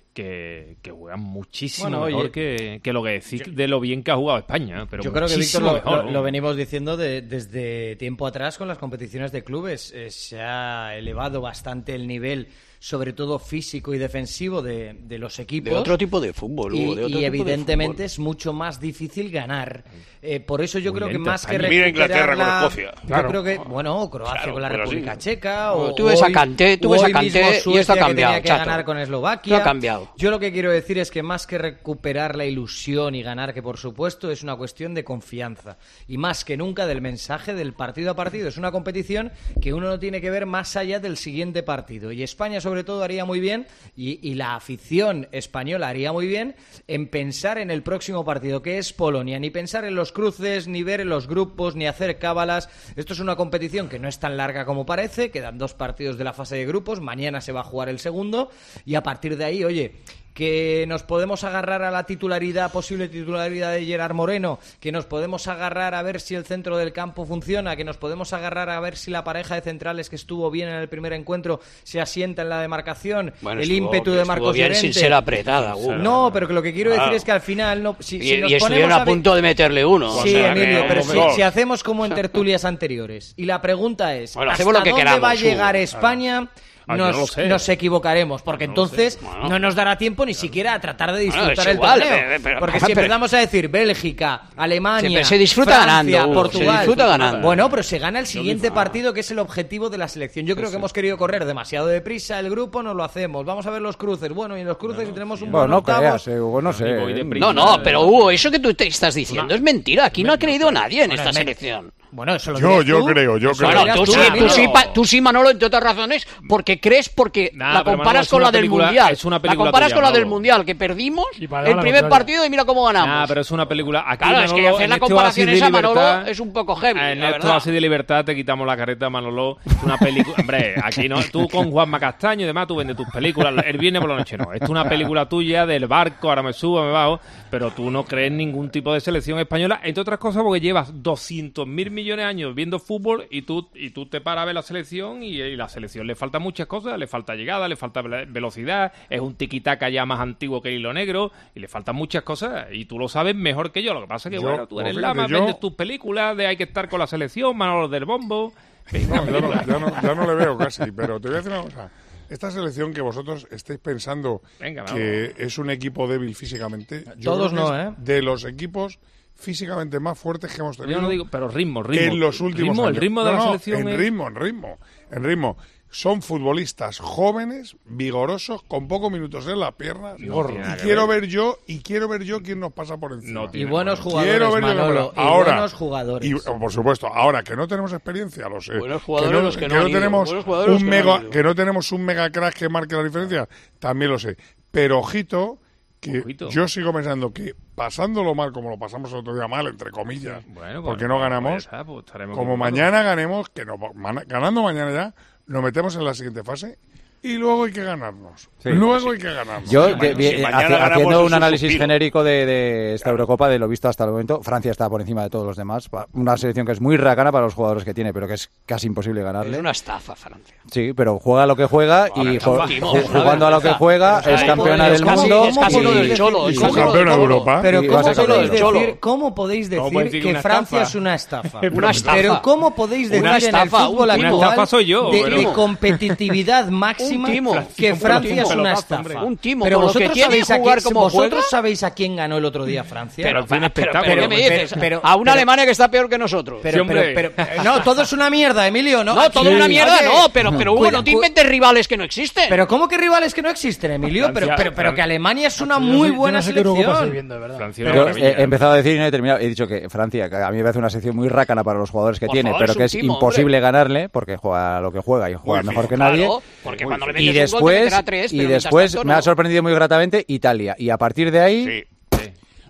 Speaker 5: que, que juegan muchísimo bueno, mejor oye, que, que lo que decís yo, de lo bien que ha jugado España. Pero
Speaker 8: yo creo que, Víctor,
Speaker 5: lo,
Speaker 8: mejor, lo, lo venimos diciendo de, desde tiempo atrás con las competiciones de clubes. Eh, se ha elevado bastante el nivel, sobre todo físico y defensivo, de, de los equipos.
Speaker 9: De otro tipo de fútbol, Hugo,
Speaker 8: Y,
Speaker 9: de otro
Speaker 8: y
Speaker 9: tipo
Speaker 8: evidentemente
Speaker 9: de
Speaker 8: es mucho más difícil ganar. Eh, por eso yo
Speaker 5: Muy
Speaker 8: creo
Speaker 5: lenta,
Speaker 8: que más que
Speaker 4: Mira Inglaterra
Speaker 8: la,
Speaker 4: con Escocia.
Speaker 8: Yo
Speaker 10: Claro.
Speaker 8: creo que, bueno, Croacia
Speaker 4: Claro,
Speaker 8: con la
Speaker 4: pero
Speaker 8: República
Speaker 4: sí.
Speaker 8: Checa.
Speaker 9: Bueno,
Speaker 8: O
Speaker 9: tú ves a
Speaker 8: hoy-
Speaker 9: Kanté, tú
Speaker 8: o
Speaker 9: ves a
Speaker 8: hoy
Speaker 9: Kanté
Speaker 8: mismo
Speaker 9: y esto
Speaker 8: Suecia,
Speaker 9: ha cambiado,
Speaker 8: que tenía que
Speaker 9: chato.
Speaker 8: ganar con Eslovaquia.
Speaker 9: Esto ha cambiado.
Speaker 8: Yo lo que quiero decir es que más que recuperar la ilusión y ganar, que por supuesto es una cuestión de confianza, y más que nunca del mensaje del partido a partido. Es una competición que uno no tiene que ver más allá del siguiente partido, y España sobre todo haría muy bien, y, y la afición española haría muy bien en pensar en el próximo partido, que es Polonia, ni pensar en los cruces, ni ver en los grupos, ni hacer cábalas. Esto es una competición que no es tan larga como parece, quedan dos partidos de la fase de grupos, mañana se va a jugar el segundo, y a partir de ahí, oye, que nos podemos agarrar a la titularidad, posible titularidad de Gerard Moreno, que nos podemos agarrar a ver si el centro del campo funciona, que nos podemos agarrar a ver si la pareja de centrales que estuvo bien en el primer encuentro se asienta en la demarcación,
Speaker 9: Bueno,
Speaker 8: el
Speaker 9: estuvo-
Speaker 8: ímpetu de
Speaker 9: estuvo
Speaker 8: Marcos
Speaker 9: bien
Speaker 8: Llorente.
Speaker 9: sin ser apretada, Hugo.
Speaker 8: No, pero que lo que quiero decir
Speaker 9: Claro.
Speaker 8: es que al final no, si,
Speaker 9: Y,
Speaker 8: si nos
Speaker 9: y estuvieron
Speaker 8: ponemos
Speaker 9: a
Speaker 8: ver-
Speaker 9: punto de meterle uno.
Speaker 8: Sí,
Speaker 9: O sea,
Speaker 8: Emilio,
Speaker 9: que-
Speaker 8: pero
Speaker 9: hombre.
Speaker 8: si, si hacemos como en tertulias anteriores y la pregunta es,
Speaker 9: Bueno,
Speaker 8: ¿hasta
Speaker 9: hacemos lo que
Speaker 8: dónde
Speaker 9: queramos,
Speaker 8: va a llegar
Speaker 9: Hugo.
Speaker 8: España?
Speaker 5: Ah, yo
Speaker 8: Nos,
Speaker 5: no lo sé.
Speaker 8: nos equivocaremos, porque
Speaker 5: No lo
Speaker 8: entonces
Speaker 9: sé. Bueno.
Speaker 8: no nos dará tiempo ni siquiera a tratar de disfrutar
Speaker 9: Bueno, es
Speaker 8: el
Speaker 9: igual,
Speaker 8: torneo.
Speaker 9: pero- pero-
Speaker 8: porque
Speaker 9: pero-
Speaker 8: si empezamos a decir Bélgica, Alemania,
Speaker 9: Siempre se disfruta
Speaker 8: Francia,
Speaker 9: ganando, Hugo, se
Speaker 8: Portugal,
Speaker 9: disfruta ganando.
Speaker 8: bueno, pero se gana el siguiente partido, que es el objetivo de la selección. Yo creo que hemos querido correr demasiado deprisa el grupo, no lo hacemos. Vamos a ver los cruces. Bueno, y en los cruces si tenemos un
Speaker 3: Bueno,
Speaker 8: buen
Speaker 3: no
Speaker 8: octavos.
Speaker 3: creas, eh, Hugo, no sé.
Speaker 5: Y voy de
Speaker 3: eh.
Speaker 5: prisa.
Speaker 9: No, no, pero Hugo, eso que tú te estás diciendo es mentira. Aquí no ha creído nadie en
Speaker 8: Bueno,
Speaker 9: esta
Speaker 8: me-
Speaker 9: selección.
Speaker 8: Bueno, eso lo
Speaker 10: Yo,
Speaker 8: dirías
Speaker 10: yo
Speaker 8: tú.
Speaker 10: creo, yo
Speaker 8: Eso
Speaker 10: creo.
Speaker 8: lo
Speaker 9: Bueno, tú
Speaker 8: dirás
Speaker 9: sí, tú
Speaker 8: Emilio.
Speaker 9: sí, pa- tú sí, Manolo, entre otras razones, porque crees, porque
Speaker 5: Nah,
Speaker 9: la
Speaker 5: pero
Speaker 9: comparas
Speaker 5: Manolo, es
Speaker 9: con
Speaker 5: una
Speaker 9: la del
Speaker 5: película-
Speaker 9: Mundial.
Speaker 5: es una
Speaker 9: La
Speaker 5: película
Speaker 9: comparas
Speaker 5: tuya,
Speaker 9: con la del
Speaker 5: Manolo.
Speaker 9: Mundial, que perdimos
Speaker 7: Y para dar
Speaker 9: el
Speaker 7: la
Speaker 9: primer
Speaker 7: contraria.
Speaker 9: partido y mira cómo ganamos.
Speaker 5: Nah, pero es una película. Aquí,
Speaker 9: Claro, es que
Speaker 5: Manolo,
Speaker 9: hacer
Speaker 5: en
Speaker 9: la
Speaker 5: este
Speaker 9: comparación
Speaker 5: Oasis de
Speaker 9: esa, Manolo,
Speaker 5: libertad-
Speaker 9: es un poco heavy,
Speaker 5: En
Speaker 9: la
Speaker 5: esto
Speaker 9: verdad.
Speaker 5: así de libertad te quitamos la careta, Manolo. Es una película. Hombre, aquí no. Tú con Juanma Castaño y demás, tú vendes tus películas. El viernes por la noche no. Esto es una película tuya del barco, ahora me subo, me bajo. Pero tú no crees en ningún tipo de selección española, entre otras cosas porque llevas doscientos mil millones de años viendo fútbol y tú, y tú te paras a ver la selección y, y la selección le falta muchas cosas. Le falta llegada, le falta vela- velocidad. Es un tiquitaca ya más antiguo que el hilo negro y le faltan muchas cosas. Y tú lo sabes mejor que yo. Lo que pasa es que,
Speaker 10: Yo,
Speaker 5: bueno, tú eres
Speaker 10: pues fíjate,
Speaker 5: lama,
Speaker 10: yo-
Speaker 5: vendes tus películas de hay que estar con la selección, Manolo del Bombo. Venga,
Speaker 10: No, ya, no, ya, no, ya no le veo casi, pero te voy a decir una cosa. Esta selección que vosotros estáis pensando
Speaker 5: Venga,
Speaker 10: que es un equipo débil físicamente, yo
Speaker 8: Todos
Speaker 10: creo que
Speaker 8: no,
Speaker 10: es
Speaker 8: ¿eh?
Speaker 10: de los equipos físicamente más fuertes que hemos tenido
Speaker 5: Yo no digo, pero ritmo, ritmo.
Speaker 10: en los últimos
Speaker 5: ritmo,
Speaker 10: años.
Speaker 5: El ritmo de
Speaker 10: No,
Speaker 5: la
Speaker 10: no,
Speaker 5: selección
Speaker 10: en
Speaker 5: es...
Speaker 10: ritmo, en ritmo, en ritmo. Son futbolistas jóvenes, vigorosos, con pocos minutos en las piernas.
Speaker 5: No tiene nada
Speaker 10: y
Speaker 5: que
Speaker 10: quiero
Speaker 5: ver.
Speaker 10: ver yo y quiero ver yo quién nos pasa por encima.
Speaker 5: No
Speaker 8: Y
Speaker 5: tiene
Speaker 8: buenos
Speaker 5: nada que
Speaker 8: jugadores,
Speaker 10: Quiero ver yo
Speaker 8: Manolo,
Speaker 10: la-
Speaker 8: y
Speaker 10: ahora,
Speaker 8: buenos jugadores.
Speaker 10: Y, oh, por supuesto, ahora que no tenemos experiencia, lo sé.
Speaker 9: Buenos
Speaker 10: que
Speaker 9: jugadores
Speaker 10: no,
Speaker 9: los que no
Speaker 10: que no
Speaker 9: han ido,
Speaker 10: tenemos
Speaker 9: buenos jugadores los
Speaker 10: un
Speaker 9: que no han
Speaker 10: mega,
Speaker 9: ido.
Speaker 10: que no tenemos un mega crack que marque la diferencia, también lo sé. Pero ojito, que
Speaker 5: Ojito.
Speaker 10: yo sigo pensando que pasándolo mal, como lo pasamos el otro día mal, entre comillas,
Speaker 5: Bueno,
Speaker 10: porque
Speaker 5: bueno,
Speaker 10: no ganamos,
Speaker 5: pues, ah, pues estaremos
Speaker 10: como
Speaker 5: equivocados.
Speaker 10: mañana ganemos, que no, mana- ganando mañana ya, nos metemos en la siguiente fase. Y luego hay que ganarnos.
Speaker 3: Sí.
Speaker 10: luego hay que ganarnos.
Speaker 3: Yo,
Speaker 4: Sí,
Speaker 3: de-
Speaker 4: si
Speaker 3: de-
Speaker 4: mañana
Speaker 3: haci-
Speaker 4: ganamos
Speaker 3: haciendo
Speaker 4: es
Speaker 3: un
Speaker 4: un
Speaker 3: análisis
Speaker 4: suspiro.
Speaker 3: genérico de, de esta Eurocopa, de lo visto hasta el momento, Francia está por encima de todos los demás. Pa- Una selección que es muy racana para los jugadores que tiene, pero que es casi imposible ganarle.
Speaker 9: Es una estafa, Francia.
Speaker 3: Sí, pero juega lo que juega y
Speaker 9: está
Speaker 3: jo-
Speaker 9: un timo,
Speaker 3: ju-
Speaker 9: es una
Speaker 3: jugando a lo que
Speaker 9: vergüenza.
Speaker 3: juega
Speaker 9: Pero
Speaker 3: es
Speaker 9: es
Speaker 3: campeona
Speaker 9: casi-
Speaker 3: del
Speaker 9: es casi-
Speaker 3: mundo.
Speaker 9: es casi
Speaker 3: y-
Speaker 9: uno del Cholo,
Speaker 10: y
Speaker 9: es
Speaker 10: son
Speaker 9: casi uno
Speaker 10: campeona de
Speaker 9: del Cholo.
Speaker 10: Europa.
Speaker 8: Pero
Speaker 3: Y
Speaker 8: ¿cómo
Speaker 3: vas a
Speaker 8: podéis,
Speaker 3: campeón.
Speaker 9: Cholo.
Speaker 8: decir, ¿cómo podéis
Speaker 5: ¿Cómo
Speaker 8: decir
Speaker 5: puedes decir
Speaker 8: que
Speaker 5: una
Speaker 8: Francia
Speaker 5: estafa?
Speaker 8: es una estafa?
Speaker 9: Una estafa.
Speaker 8: Pero ¿cómo podéis decir
Speaker 9: Una
Speaker 8: en el
Speaker 9: estafa,
Speaker 8: fútbol
Speaker 9: un
Speaker 8: actual
Speaker 9: timo.
Speaker 5: Una estafa soy yo,
Speaker 8: de,
Speaker 5: pero-
Speaker 8: de competitividad máxima
Speaker 9: Un timo.
Speaker 8: que
Speaker 9: Un
Speaker 8: Francia
Speaker 9: timo.
Speaker 8: es una
Speaker 5: Pelotazo,
Speaker 8: estafa?
Speaker 5: hombre.
Speaker 9: Un timo,
Speaker 8: Pero
Speaker 9: con lo que
Speaker 8: vosotros
Speaker 9: tiene
Speaker 8: sabéis a
Speaker 9: jugar
Speaker 8: quién,
Speaker 9: como
Speaker 8: vosotros
Speaker 9: juega.
Speaker 8: sabéis a quién ganó el otro día Francia.
Speaker 9: Pero,
Speaker 5: fue un
Speaker 9: pero, pero,
Speaker 5: espectáculo.
Speaker 9: ¿qué me
Speaker 8: Pero-
Speaker 9: dices?
Speaker 8: pero-
Speaker 9: a una
Speaker 8: pero-
Speaker 9: Alemania que está peor que nosotros.
Speaker 8: Pero,
Speaker 5: Sí, hombre.
Speaker 8: pero, pero- no, todo es una mierda, Emilio. No,
Speaker 9: no,
Speaker 8: Aquí-
Speaker 9: todo una mierda,
Speaker 8: Oye,
Speaker 9: no, pero, pero Hugo,
Speaker 8: cuida-
Speaker 9: no te
Speaker 8: cu-
Speaker 9: inventes rivales que no existen.
Speaker 8: Pero ¿cómo que rivales que no existen, Emilio? Pero,
Speaker 5: Francia-
Speaker 8: pero, pero que Alemania es una
Speaker 7: Yo no
Speaker 8: muy
Speaker 7: sé- yo
Speaker 8: buena
Speaker 7: no sé qué Eurocopa estáis
Speaker 8: selección.
Speaker 7: viendo, de verdad.
Speaker 5: Francia
Speaker 3: Yo
Speaker 5: era una
Speaker 3: he, he
Speaker 5: maravilla.
Speaker 3: empezado a decir y no he terminado. He dicho que Francia, que a mí me parece una selección muy rácana para los jugadores que
Speaker 9: Por
Speaker 3: tiene,
Speaker 9: favor,
Speaker 3: pero
Speaker 9: es
Speaker 3: que
Speaker 9: un
Speaker 3: es
Speaker 9: timo,
Speaker 3: imposible
Speaker 9: hombre.
Speaker 3: ganarle, porque juega lo que juega y juega
Speaker 10: Muy
Speaker 3: mejor que
Speaker 10: fino.
Speaker 3: nadie.
Speaker 9: Claro, porque cuando le metes
Speaker 3: Y
Speaker 9: un gol te
Speaker 3: después,
Speaker 9: meterá tres,
Speaker 3: y
Speaker 9: pero mientras
Speaker 3: después
Speaker 9: tanto
Speaker 3: me ha
Speaker 9: no.
Speaker 3: sorprendido muy gratamente Italia. Y a partir de ahí,
Speaker 4: Sí.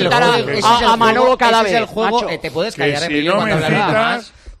Speaker 13: insultar a, a, a Manolo cada vez.
Speaker 8: Ese es el juego,
Speaker 10: macho,
Speaker 8: eh, te puedes
Speaker 10: que
Speaker 8: callar,
Speaker 10: si
Speaker 8: Emilio,
Speaker 10: no
Speaker 8: cuando
Speaker 10: me
Speaker 8: hablas de
Speaker 10: citas,
Speaker 8: más.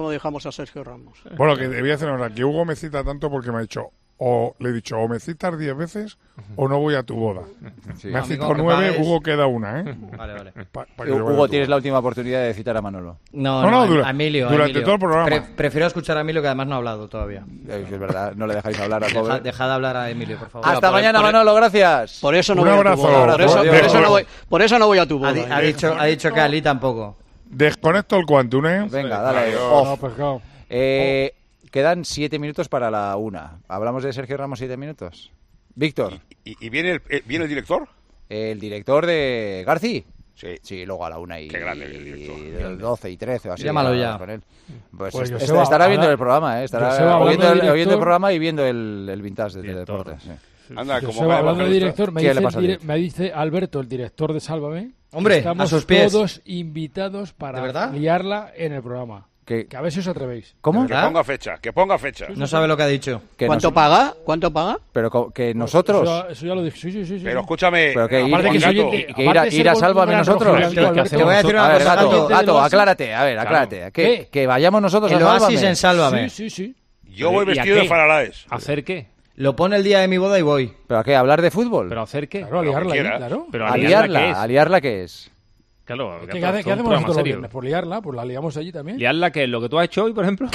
Speaker 9: cómo dejamos a Sergio Ramos.
Speaker 10: Bueno, que debía hacer una que Hugo me cita tanto porque me ha dicho, o le he dicho, o me citas diez veces o no voy a tu boda. Sí. Me ha citado nueve, Hugo queda una, ¿eh?
Speaker 8: Vale, vale.
Speaker 10: Pa, pa
Speaker 3: Hugo, tienes la última oportunidad de citar a Manolo.
Speaker 8: No,
Speaker 10: no,
Speaker 8: no,
Speaker 10: no dura,
Speaker 8: a Emilio.
Speaker 10: durante
Speaker 8: Emilio.
Speaker 10: todo el programa.
Speaker 8: Pre prefiero escuchar a Emilio, que además no ha hablado todavía.
Speaker 3: Es verdad, no le dejáis hablar a pobre.
Speaker 8: Deja, deja de hablar a Emilio, por favor.
Speaker 3: Hasta
Speaker 9: por
Speaker 3: mañana,
Speaker 9: el, por
Speaker 3: Manolo, gracias.
Speaker 9: Por eso no
Speaker 10: Un
Speaker 9: voy
Speaker 10: abrazo.
Speaker 9: a tu boda. Por eso,
Speaker 10: Por,
Speaker 9: por, eso no voy, por eso no voy a tu boda.
Speaker 8: Ha, di ha, dicho, ha dicho que Ali tampoco.
Speaker 10: Desconecto el Quantum, ¿eh?
Speaker 3: Venga, dale.
Speaker 7: No, pues, claro.
Speaker 3: Eh, quedan siete minutos para la una. ¿Hablamos de Sergio Ramos siete minutos? Víctor.
Speaker 4: ¿Y, y viene, el, eh, viene el director?
Speaker 3: El director de Garci.
Speaker 4: Sí.
Speaker 3: Sí, luego a la una y,
Speaker 4: Qué grande el director.
Speaker 3: y del doce y trece o así.
Speaker 8: Llámalo ya.
Speaker 3: Con él. Pues,
Speaker 7: Pues
Speaker 3: est-
Speaker 7: Joseba,
Speaker 3: estará viendo
Speaker 7: ahora-
Speaker 3: el programa, ¿eh? Estará
Speaker 7: Joseba, hablando
Speaker 3: oyendo
Speaker 7: de
Speaker 3: el,
Speaker 7: director-
Speaker 3: oyendo el programa y viendo el, el vintage de Teledeportes. Sí.
Speaker 4: Anda, como
Speaker 7: Joseba,
Speaker 4: cada
Speaker 7: hablando de
Speaker 4: evangelista.
Speaker 7: director, me
Speaker 3: ¿Qué le
Speaker 7: dice,
Speaker 3: pasa
Speaker 7: el
Speaker 3: al
Speaker 7: dire-
Speaker 3: director?
Speaker 7: me dice Alberto, el director de Sálvame,
Speaker 8: Hombre,
Speaker 7: estamos
Speaker 8: a sus pies.
Speaker 7: todos invitados para
Speaker 8: ¿De verdad?
Speaker 7: liarla en el programa.
Speaker 3: Que,
Speaker 7: Que a ver si os atrevéis.
Speaker 3: ¿Cómo?
Speaker 4: Que ponga fecha, que ponga fecha.
Speaker 8: No sabe lo que ha dicho.
Speaker 3: Que
Speaker 9: ¿Cuánto
Speaker 3: nos-
Speaker 9: paga? ¿Cuánto paga?
Speaker 3: Pero co- que nosotros...
Speaker 7: Eso, eso ya lo dije. Sí, sí, sí. sí.
Speaker 4: Pero escúchame,
Speaker 3: Pero que ir,
Speaker 7: Aparte que
Speaker 3: ir-
Speaker 7: soy
Speaker 3: y-
Speaker 7: oyente-
Speaker 3: y que ir a,
Speaker 7: aparte de
Speaker 3: ir a
Speaker 7: ser
Speaker 3: Sálvame
Speaker 7: un
Speaker 3: nosotros.
Speaker 7: gran
Speaker 5: Claro,
Speaker 7: rojiblanco,
Speaker 5: que
Speaker 8: Te voy a decir
Speaker 3: A
Speaker 8: una
Speaker 3: ver,
Speaker 8: cosa.
Speaker 3: Gato,
Speaker 8: Gato.
Speaker 3: Gato, aclárate, a ver, aclárate. Que,
Speaker 5: ¿Qué?
Speaker 3: que vayamos nosotros
Speaker 8: El
Speaker 3: a
Speaker 8: oasis
Speaker 3: Sálvame.
Speaker 8: en Sálvame.
Speaker 7: Sí, sí, sí.
Speaker 4: yo voy
Speaker 5: ¿Y a
Speaker 4: vestido de
Speaker 5: qué?
Speaker 4: Faralaes.
Speaker 5: ¿Hacer qué?
Speaker 8: Lo pone el día de mi boda y voy.
Speaker 3: ¿Pero a qué? ¿Hablar de fútbol?
Speaker 5: ¿Pero hacer qué?
Speaker 7: Claro, a liarla ahí,
Speaker 4: quieras.
Speaker 7: claro.
Speaker 5: Pero
Speaker 3: ¿A
Speaker 5: liarla, ¿qué
Speaker 3: liarla?
Speaker 5: es?
Speaker 3: ¿A liarla qué es?
Speaker 5: Claro,
Speaker 7: ¿Qué,
Speaker 5: Gato,
Speaker 7: qué hace-
Speaker 5: esto
Speaker 7: qué
Speaker 5: es un
Speaker 7: hacemos
Speaker 5: programa
Speaker 7: nosotros los
Speaker 5: serio.
Speaker 7: viernes? Pues liarla, pues la liamos allí también.
Speaker 5: ¿Liarla qué es? ¿Lo que tú has hecho hoy, por ejemplo?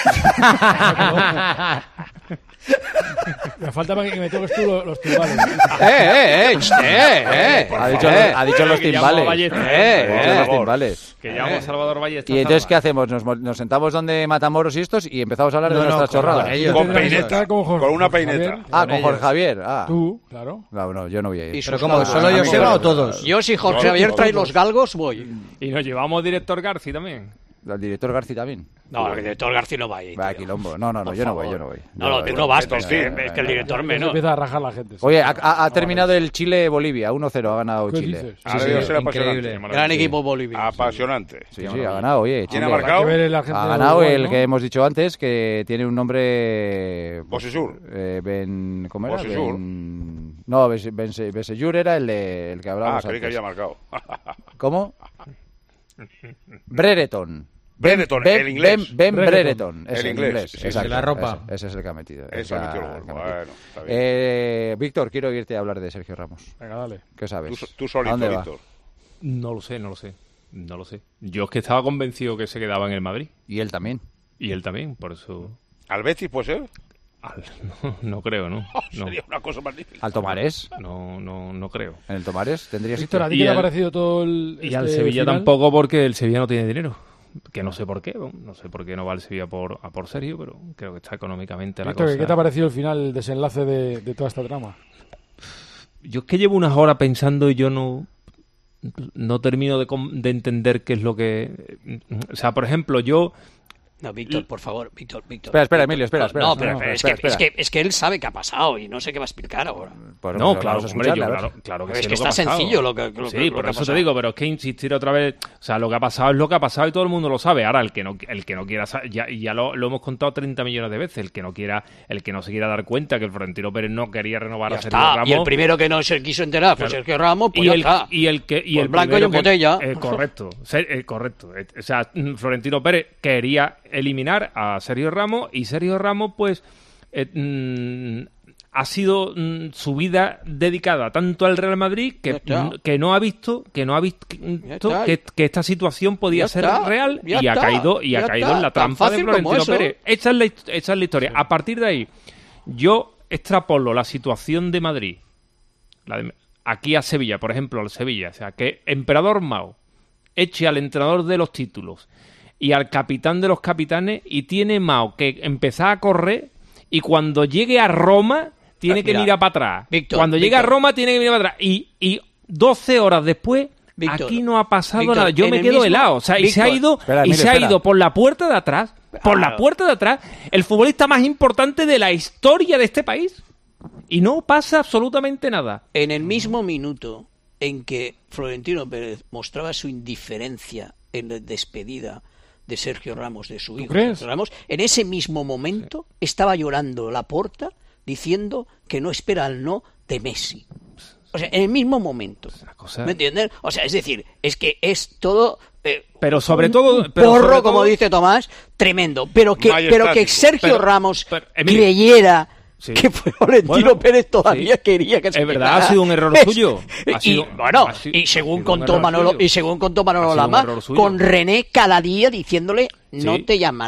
Speaker 7: Me falta para que me toques tú los, los timbales.
Speaker 3: ¡Eh, eh, eh! eh, eh. Ha dicho,
Speaker 5: favor.
Speaker 3: ha dicho los
Speaker 5: Que llamo a
Speaker 3: timbales.
Speaker 5: Ballesta.
Speaker 3: Eh,
Speaker 5: Por
Speaker 3: ha dicho los
Speaker 5: favor.
Speaker 3: timbales.
Speaker 5: Que llamo a Salvador Ballesta.
Speaker 3: Y entonces,
Speaker 5: Salva.
Speaker 3: ¿qué hacemos? Nos, mo- nos sentamos donde Matamoros y estos y empezamos a hablar de
Speaker 8: No, no,
Speaker 3: nuestras
Speaker 8: con-
Speaker 3: chorradas.
Speaker 8: con ellos.
Speaker 4: Con
Speaker 7: Tendrás que
Speaker 4: peineta,
Speaker 7: estar con Jorge-
Speaker 4: con una
Speaker 7: Jorge
Speaker 4: peineta.
Speaker 7: Javier.
Speaker 3: Ah, con
Speaker 8: ellos.
Speaker 3: Jorge Javier. Ah.
Speaker 7: Tú, claro.
Speaker 3: No, no, yo no voy a ir.
Speaker 9: Y
Speaker 8: Pero
Speaker 9: sus
Speaker 8: como
Speaker 9: galgos.
Speaker 8: solo
Speaker 3: a mí
Speaker 8: Joseba
Speaker 3: me-
Speaker 8: o todos.
Speaker 9: Yo, si Jorge
Speaker 4: Todos,
Speaker 9: Javier trae
Speaker 7: todos.
Speaker 9: los galgos, voy.
Speaker 5: Y nos llevamos director Garci también.
Speaker 3: ¿El director García también?
Speaker 9: No, el director García no va ahí.
Speaker 3: Va,
Speaker 9: tío.
Speaker 3: quilombo. No, no, no,
Speaker 9: Por
Speaker 3: yo no voy,
Speaker 9: favor.
Speaker 3: yo no voy.
Speaker 9: No,
Speaker 3: Yo
Speaker 9: no,
Speaker 3: voy.
Speaker 9: tú no vas,
Speaker 4: Entonces,
Speaker 9: porque
Speaker 4: sí,
Speaker 9: es que el director
Speaker 7: Se
Speaker 9: menos.
Speaker 7: empieza a rajar la gente. sí.
Speaker 3: Oye, ha, ha- ha
Speaker 7: No,
Speaker 3: terminado
Speaker 7: vale.
Speaker 3: el Chile-Bolivia. uno cero ha ganado
Speaker 7: ¿Qué
Speaker 3: Chile.
Speaker 7: dices?
Speaker 4: Ha
Speaker 8: Sí,
Speaker 4: debido
Speaker 8: sí,
Speaker 4: ser apasionante.
Speaker 8: increíble.
Speaker 9: Gran equipo Bolivia.
Speaker 4: Apasionante.
Speaker 3: Sí, sí, ha ganado. Oye,
Speaker 4: ¿Quién
Speaker 3: Chile.
Speaker 4: ha marcado?
Speaker 7: Hay que ver el Argentina
Speaker 3: Ha
Speaker 7: de
Speaker 3: ganado
Speaker 7: Uruguay,
Speaker 3: el
Speaker 7: ¿no?
Speaker 3: que hemos dicho antes, que tiene un nombre...
Speaker 4: Bosesur.
Speaker 3: Eh, ben, ¿Cómo era?
Speaker 4: Bosesur.
Speaker 3: Ben, no, Bes- Bense- Beseyur era el, de, el que
Speaker 4: Ah,
Speaker 3: hablábamos
Speaker 4: creí que
Speaker 3: antes.
Speaker 4: había marcado.
Speaker 3: ¿Cómo? Brereton.
Speaker 4: Brereton,
Speaker 3: Ben,
Speaker 4: el inglés.
Speaker 3: Ben, Ben
Speaker 7: Brereton.
Speaker 3: Brereton. Es
Speaker 4: El
Speaker 3: el
Speaker 4: inglés,
Speaker 3: inglés.
Speaker 4: sí, sí,
Speaker 3: exacto,
Speaker 8: de la ropa.
Speaker 3: Ese, ese es el que ha metido.
Speaker 4: Ese
Speaker 3: ese
Speaker 4: ha metido
Speaker 3: el
Speaker 4: el gol.
Speaker 3: que ha metido.
Speaker 4: Bueno, está bien.
Speaker 3: Eh, Víctor, quiero oírte hablar de Sergio Ramos.
Speaker 7: Venga, dale.
Speaker 3: ¿Qué sabes?
Speaker 4: Tú, tú
Speaker 3: ¿A
Speaker 4: solito,
Speaker 3: dónde va?
Speaker 4: Víctor.
Speaker 5: No lo sé, no lo sé. No lo sé. Yo es que estaba convencido que se quedaba en el Madrid.
Speaker 3: Y él también.
Speaker 5: Y él también, por eso...
Speaker 4: ¿Al Betis puede ser?
Speaker 5: Al- No, no creo, ¿no? No,
Speaker 4: Sería una cosa magnífica.
Speaker 3: ¿Al Tomares?
Speaker 5: no, no, no creo.
Speaker 3: ¿En el Tomares? ¿Tendría sitio?
Speaker 7: Víctor, ¿a ti
Speaker 5: Y
Speaker 7: qué te ha
Speaker 5: al-
Speaker 7: parecido todo el.
Speaker 5: Y
Speaker 7: este
Speaker 5: al Sevilla
Speaker 7: final?
Speaker 5: tampoco, porque el Sevilla no tiene dinero. Que no sé por qué, bueno, no sé por qué no va el Sevilla por, a por Sergio, pero creo que está económicamente la
Speaker 7: Víctor,
Speaker 5: cosa.
Speaker 7: ¿qué te ha parecido el final, el desenlace de, de toda esta trama?
Speaker 5: Yo es que llevo unas horas pensando y yo no no termino de, com- de entender qué es lo que... O sea, por ejemplo, yo...
Speaker 9: No, Víctor, por favor, Víctor, Víctor.
Speaker 3: Espera, espera,
Speaker 9: Víctor.
Speaker 3: Emilio, espera, espera.
Speaker 9: No, pero,
Speaker 3: No,
Speaker 9: pero es,
Speaker 3: espera,
Speaker 9: que, es,
Speaker 3: espera.
Speaker 9: que, es que él sabe qué ha pasado y no sé qué va a explicar ahora.
Speaker 3: Pues
Speaker 5: No,
Speaker 3: vamos
Speaker 5: claro,
Speaker 3: a
Speaker 5: hombre, yo,
Speaker 3: escucharle, a ver.
Speaker 5: claro, claro que
Speaker 9: Es
Speaker 5: sé
Speaker 9: que
Speaker 5: lo ha
Speaker 9: está
Speaker 5: pasado.
Speaker 9: sencillo lo que- lo
Speaker 5: Sí,
Speaker 9: que- lo
Speaker 5: por
Speaker 9: que ha
Speaker 5: eso te
Speaker 9: pasado.
Speaker 5: digo, pero es que insistir otra vez... O sea, lo que ha pasado es lo que ha pasado y todo el mundo lo sabe. Ahora, el que no, el que no quiera... sa- Ya, ya lo, lo hemos contado treinta millones de veces. El que no quiera el que no se quiera dar cuenta que el Florentino Pérez no quería renovar
Speaker 9: Ya
Speaker 5: a Sergio
Speaker 9: está.
Speaker 5: Ramos...
Speaker 9: Y el primero que no se quiso enterar fue
Speaker 5: Claro.
Speaker 9: Sergio Ramos, pues
Speaker 5: y
Speaker 9: ya
Speaker 5: el,
Speaker 9: está.
Speaker 5: y el que y
Speaker 9: Pues
Speaker 5: el
Speaker 9: blanco y
Speaker 5: primero
Speaker 9: en
Speaker 5: que-
Speaker 9: botella.
Speaker 5: eh, correcto, ser- eh, correcto. Eh, O sea, mm, Florentino Pérez quería eliminar a Sergio Ramos y Sergio Ramos, pues, eh, mm, ha sido mm, su vida dedicada tanto al Real Madrid
Speaker 9: Ya
Speaker 5: que,
Speaker 9: está.
Speaker 5: mm, que no ha visto que no ha visto
Speaker 9: Ya está.
Speaker 5: que, que esta situación podía
Speaker 9: Ya
Speaker 5: ser
Speaker 9: está.
Speaker 5: real
Speaker 9: Ya
Speaker 5: y ha
Speaker 9: está.
Speaker 5: caído y ha
Speaker 9: Ya
Speaker 5: caído
Speaker 9: está.
Speaker 5: en la
Speaker 9: Tan
Speaker 5: trampa de
Speaker 9: fácil como
Speaker 5: Florentino
Speaker 9: eso.
Speaker 5: Pérez. Esa es la, hist- esa es la historia. A partir de ahí, yo extrapolo la situación de Madrid la de- aquí a Sevilla, por ejemplo, al Sevilla. O sea, que Emperador Mao eche al entrenador de los títulos y al capitán de los capitanes y tiene Mao que empezar a correr y cuando llegue a Roma tiene que
Speaker 9: Mira,
Speaker 5: mirar para atrás.
Speaker 9: Víctor,
Speaker 5: cuando llegue a
Speaker 9: Víctor.
Speaker 5: Roma tiene que mirar para atrás. Y, y doce horas después...
Speaker 9: Víctor,
Speaker 5: aquí no ha pasado
Speaker 9: Víctor,
Speaker 5: nada. Yo
Speaker 9: en
Speaker 5: me
Speaker 9: el
Speaker 5: quedo
Speaker 9: mismo-
Speaker 5: helado. O sea, y se ha
Speaker 9: Víctor.
Speaker 5: ido,
Speaker 3: Espera,
Speaker 5: y
Speaker 3: Emilio,
Speaker 5: se ha
Speaker 3: espera.
Speaker 5: ido por la puerta de atrás, por la
Speaker 9: Claro.
Speaker 5: puerta de atrás, el futbolista más importante de la historia de este país. Y no pasa absolutamente nada.
Speaker 9: En el mismo minuto en que Florentino Pérez mostraba su indiferencia en la despedida de Sergio Ramos, de su hijo
Speaker 7: crees?
Speaker 9: Sergio Ramos, en ese mismo momento estaba llorando Laporta diciendo que no espera el no de Messi. O sea, en el mismo momento.
Speaker 5: cosa-
Speaker 9: ¿Me entiendes? O sea, es decir, es que es todo... eh,
Speaker 5: Pero sobre
Speaker 9: un-
Speaker 5: todo-
Speaker 9: un
Speaker 5: pero
Speaker 9: porro,
Speaker 5: sobre
Speaker 9: como
Speaker 5: todo-
Speaker 9: dice Tomás, tremendo. Pero que, pero que
Speaker 4: Majestático.
Speaker 9: Sergio
Speaker 5: Pero-
Speaker 9: Ramos
Speaker 5: pero, Emilio,
Speaker 9: creyera...
Speaker 5: sí.
Speaker 9: que Florentino
Speaker 5: Bueno,
Speaker 9: Pérez todavía
Speaker 5: sí.
Speaker 9: quería que se
Speaker 5: Es verdad,
Speaker 9: quedara.
Speaker 5: ha sido un error
Speaker 9: ¿Ves?
Speaker 5: suyo. Ha
Speaker 9: y
Speaker 5: sido-
Speaker 9: bueno,
Speaker 5: ha sido-
Speaker 9: y
Speaker 5: ha
Speaker 9: según
Speaker 5: sido un
Speaker 9: contó
Speaker 5: error
Speaker 9: Manolo,
Speaker 5: suyo.
Speaker 9: y según contó Manolo
Speaker 5: Ha sido un
Speaker 9: Lama,
Speaker 5: error suyo.
Speaker 9: con René cada día diciéndole no
Speaker 5: Sí.
Speaker 9: te llamará.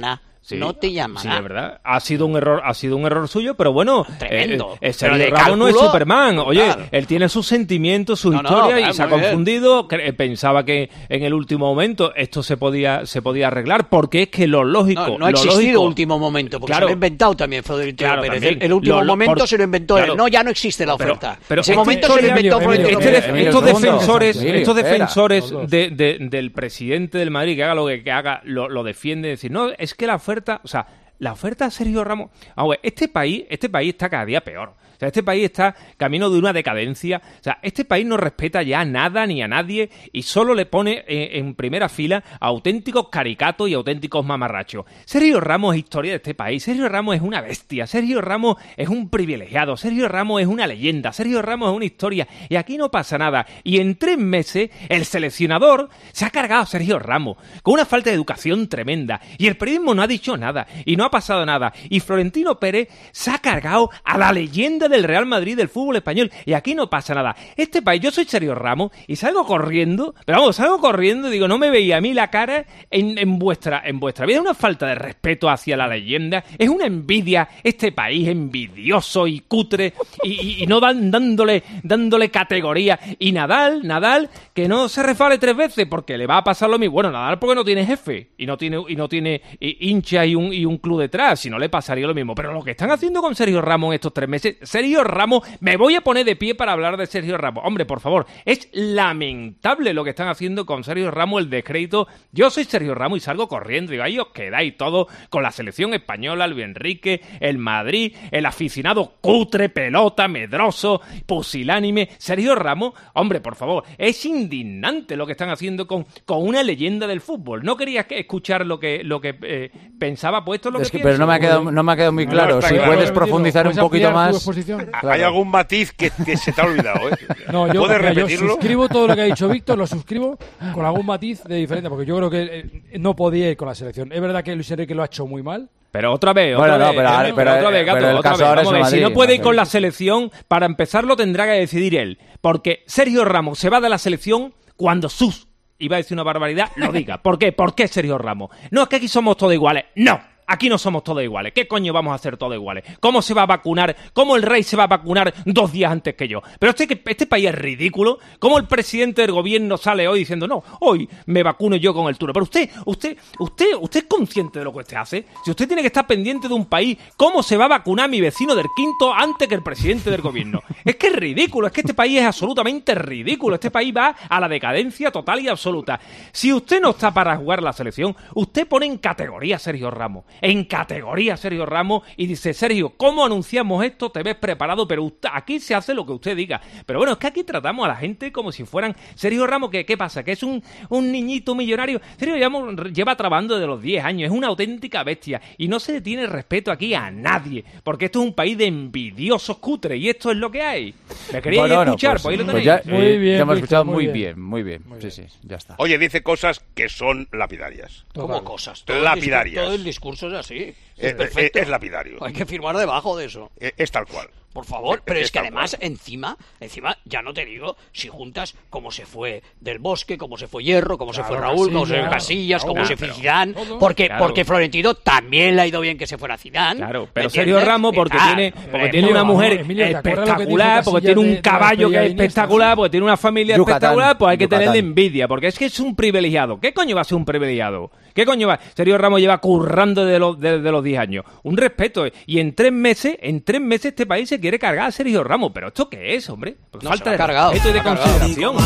Speaker 9: Sí, no te llamará.
Speaker 5: Sí, de verdad. Ha sido un error, ha sido un error suyo, pero bueno,
Speaker 9: tremendo.
Speaker 5: Eh, eh, Sergio Ramos no es Superman. Oye, claro. Él tiene sus sentimientos, su no, historia no, claro, y se ha confundido. Bien. Pensaba que en el último momento esto se podía se podía arreglar, porque es que lo lógico...
Speaker 9: No, no ha
Speaker 5: lo
Speaker 9: existido
Speaker 5: lógico,
Speaker 9: último momento, porque
Speaker 5: claro,
Speaker 9: se lo ha inventado también Florentino
Speaker 5: claro,
Speaker 9: Pérez.
Speaker 5: también.
Speaker 9: El, el último
Speaker 5: lo, lo,
Speaker 9: momento
Speaker 5: por,
Speaker 9: se lo inventó
Speaker 5: claro,
Speaker 9: él. No, ya no existe la oferta.
Speaker 5: Pero, pero
Speaker 9: ese
Speaker 5: este,
Speaker 9: momento se lo inventó Florentino
Speaker 5: este,
Speaker 9: Pérez.
Speaker 5: Emilio, estos defensores,
Speaker 3: Emilio,
Speaker 5: estos defensores
Speaker 3: espera,
Speaker 5: de, de, del presidente del Madrid, que haga lo que, que haga, lo, lo defiende, decir, no, es que la oferta... O sea, la oferta a Sergio Ramos... A ver, este país, este país está cada día peor. O sea, este país está camino de una decadencia. O sea, este país no respeta ya a nada ni a nadie y solo le pone en, en primera fila a auténticos caricatos y auténticos mamarrachos. Sergio Ramos es historia de este país. Sergio Ramos es una bestia. Sergio Ramos es un privilegiado. Sergio Ramos es una leyenda. Sergio Ramos es una historia. Y aquí no pasa nada. Y en tres meses el seleccionador se ha cargado a Sergio Ramos con una falta de educación tremenda. Y el periodismo no ha dicho nada. Y no ha pasado nada. Y Florentino Pérez se ha cargado a la leyenda del Real Madrid del fútbol español, y aquí no pasa nada. Este país, yo soy Sergio Ramos y salgo corriendo, pero vamos, salgo corriendo y digo, no me veía a mí la cara en, en vuestra en vuestra vida. Es una falta de respeto hacia la leyenda, es una envidia, este país envidioso y cutre y, y, y no dan, dándole dándole categoría. Y Nadal, Nadal, que no se refale tres veces porque le va a pasar lo mismo. Bueno, Nadal porque no tiene jefe y no tiene y no tiene hinchas y un, y un club detrás, si no le pasaría lo mismo. Pero lo que están haciendo con Sergio Ramos en estos tres meses, Sergio Ramos, me voy a poner de pie para hablar de Sergio Ramos. Hombre, por favor, es lamentable lo que están haciendo con Sergio Ramos, el descrédito. Yo soy Sergio Ramos y salgo corriendo. Digo, ahí os quedáis todos con la selección española, Luis Enrique, el Madrid, el aficionado cutre, pelota, medroso, pusilánime. Sergio Ramos, hombre, por favor, es indignante lo que están haciendo con, con una leyenda del fútbol. No quería escuchar lo que, lo que eh, pensaba, pues esto es lo
Speaker 3: es
Speaker 5: que,
Speaker 3: que
Speaker 5: pienso.
Speaker 3: Pero no me ha quedado, no me ha quedado muy claro. No, no, si claro. puedes profundizar un poquito más...
Speaker 4: Claro. Hay algún matiz que, que se te ha olvidado, ¿eh?
Speaker 7: No, yo,
Speaker 4: ¿Puedes
Speaker 7: mira,
Speaker 4: repetirlo?
Speaker 7: Yo suscribo todo lo que ha dicho Víctor, lo suscribo con algún matiz de diferente, porque yo creo que eh, no podía ir con la selección. Es verdad que Luis Enrique lo ha hecho muy mal.
Speaker 5: Pero otra vez, otra
Speaker 3: bueno,
Speaker 5: vez,
Speaker 3: no, pero,
Speaker 5: eh,
Speaker 3: pero, pero,
Speaker 5: otra vez, Gato,
Speaker 3: pero el
Speaker 5: otra
Speaker 3: caso
Speaker 5: vez.
Speaker 3: ahora
Speaker 5: Vamos a
Speaker 3: es
Speaker 5: ver,
Speaker 3: Madrid,
Speaker 5: si no puede ir
Speaker 3: Madrid.
Speaker 5: con la selección, para empezar lo tendrá que decidir él. Porque Sergio Ramos se va de la selección cuando sus, iba a decir una barbaridad, lo diga. ¿Por qué? ¿Por qué Sergio Ramos? No, es que aquí somos todos iguales. ¡No! Aquí no somos todos iguales. ¿Qué coño vamos a hacer todos iguales? ¿Cómo se va a vacunar? ¿Cómo el rey se va a vacunar dos días antes que yo? Pero este, este país es ridículo. ¿Cómo el presidente del gobierno sale hoy diciendo, no, hoy me vacuno yo con el turno? Pero usted, usted, usted, usted es consciente de lo que usted hace. Si usted tiene que estar pendiente de un país, ¿cómo se va a vacunar mi vecino del quinto antes que el presidente del gobierno? Es que es ridículo. Es que este país es absolutamente ridículo. Este país va a la decadencia total y absoluta. Si usted no está para jugar la selección, usted pone en categoría a Sergio Ramos. En categoría Sergio Ramos y dice, Sergio, ¿cómo anunciamos esto? Te ves preparado, pero usted, aquí se hace lo que usted diga. Pero bueno, es que aquí tratamos a la gente como si fueran Sergio Ramos, que ¿qué pasa? ¿Que es un, un niñito millonario? Sergio lleva, lleva trabajando desde los diez años, es una auténtica bestia y no se le tiene respeto aquí a nadie, porque esto es un país de envidiosos cutres y esto es lo que hay. ¿Me queríais bueno, escuchar?
Speaker 3: Pues,
Speaker 5: pues ahí lo
Speaker 3: pues
Speaker 5: tenéis.
Speaker 3: ya, muy bien, ya hemos escuchado muy bien, bien, muy bien. Muy bien. Sí, sí, ya está.
Speaker 4: Oye, dice cosas que son lapidarias.
Speaker 9: ¿Cómo cosas? Todo
Speaker 4: lapidarias.
Speaker 9: El todo el discurso es así.
Speaker 4: Es,
Speaker 9: es perfecto.
Speaker 4: Es, es lapidario.
Speaker 9: Hay que firmar debajo de eso.
Speaker 4: Es, es tal cual.
Speaker 9: Por favor, pero es,
Speaker 4: es
Speaker 9: que además,
Speaker 4: cual.
Speaker 9: encima, encima, ya no te digo, si juntas cómo se fue Del Bosque, cómo se fue Hierro, cómo claro, se fue Raúl, cómo se fue Casillas, claro, cómo se fue Zidane, porque, claro. porque Florentino también le ha ido bien que se fuera Zidane.
Speaker 5: Claro, pero Sergio Ramos porque ah, tiene porque Emilio, tiene una mujer Emilio, espectacular, porque tiene un caballo que es espectacular, porque tiene una familia Yucatán, espectacular, pues hay que Yucatán. tenerle envidia, porque es que es un privilegiado. ¿Qué coño va a ser un privilegiado? ¿Qué coño va? Sergio Ramos lleva currando desde los, desde los diez años. Un respeto. Y en tres meses, en tres meses este país se quiere cargar a Sergio Ramos. ¿Pero esto qué es, hombre? Pues
Speaker 9: no,
Speaker 5: falta de
Speaker 9: cargado,
Speaker 5: respeto y de consideración.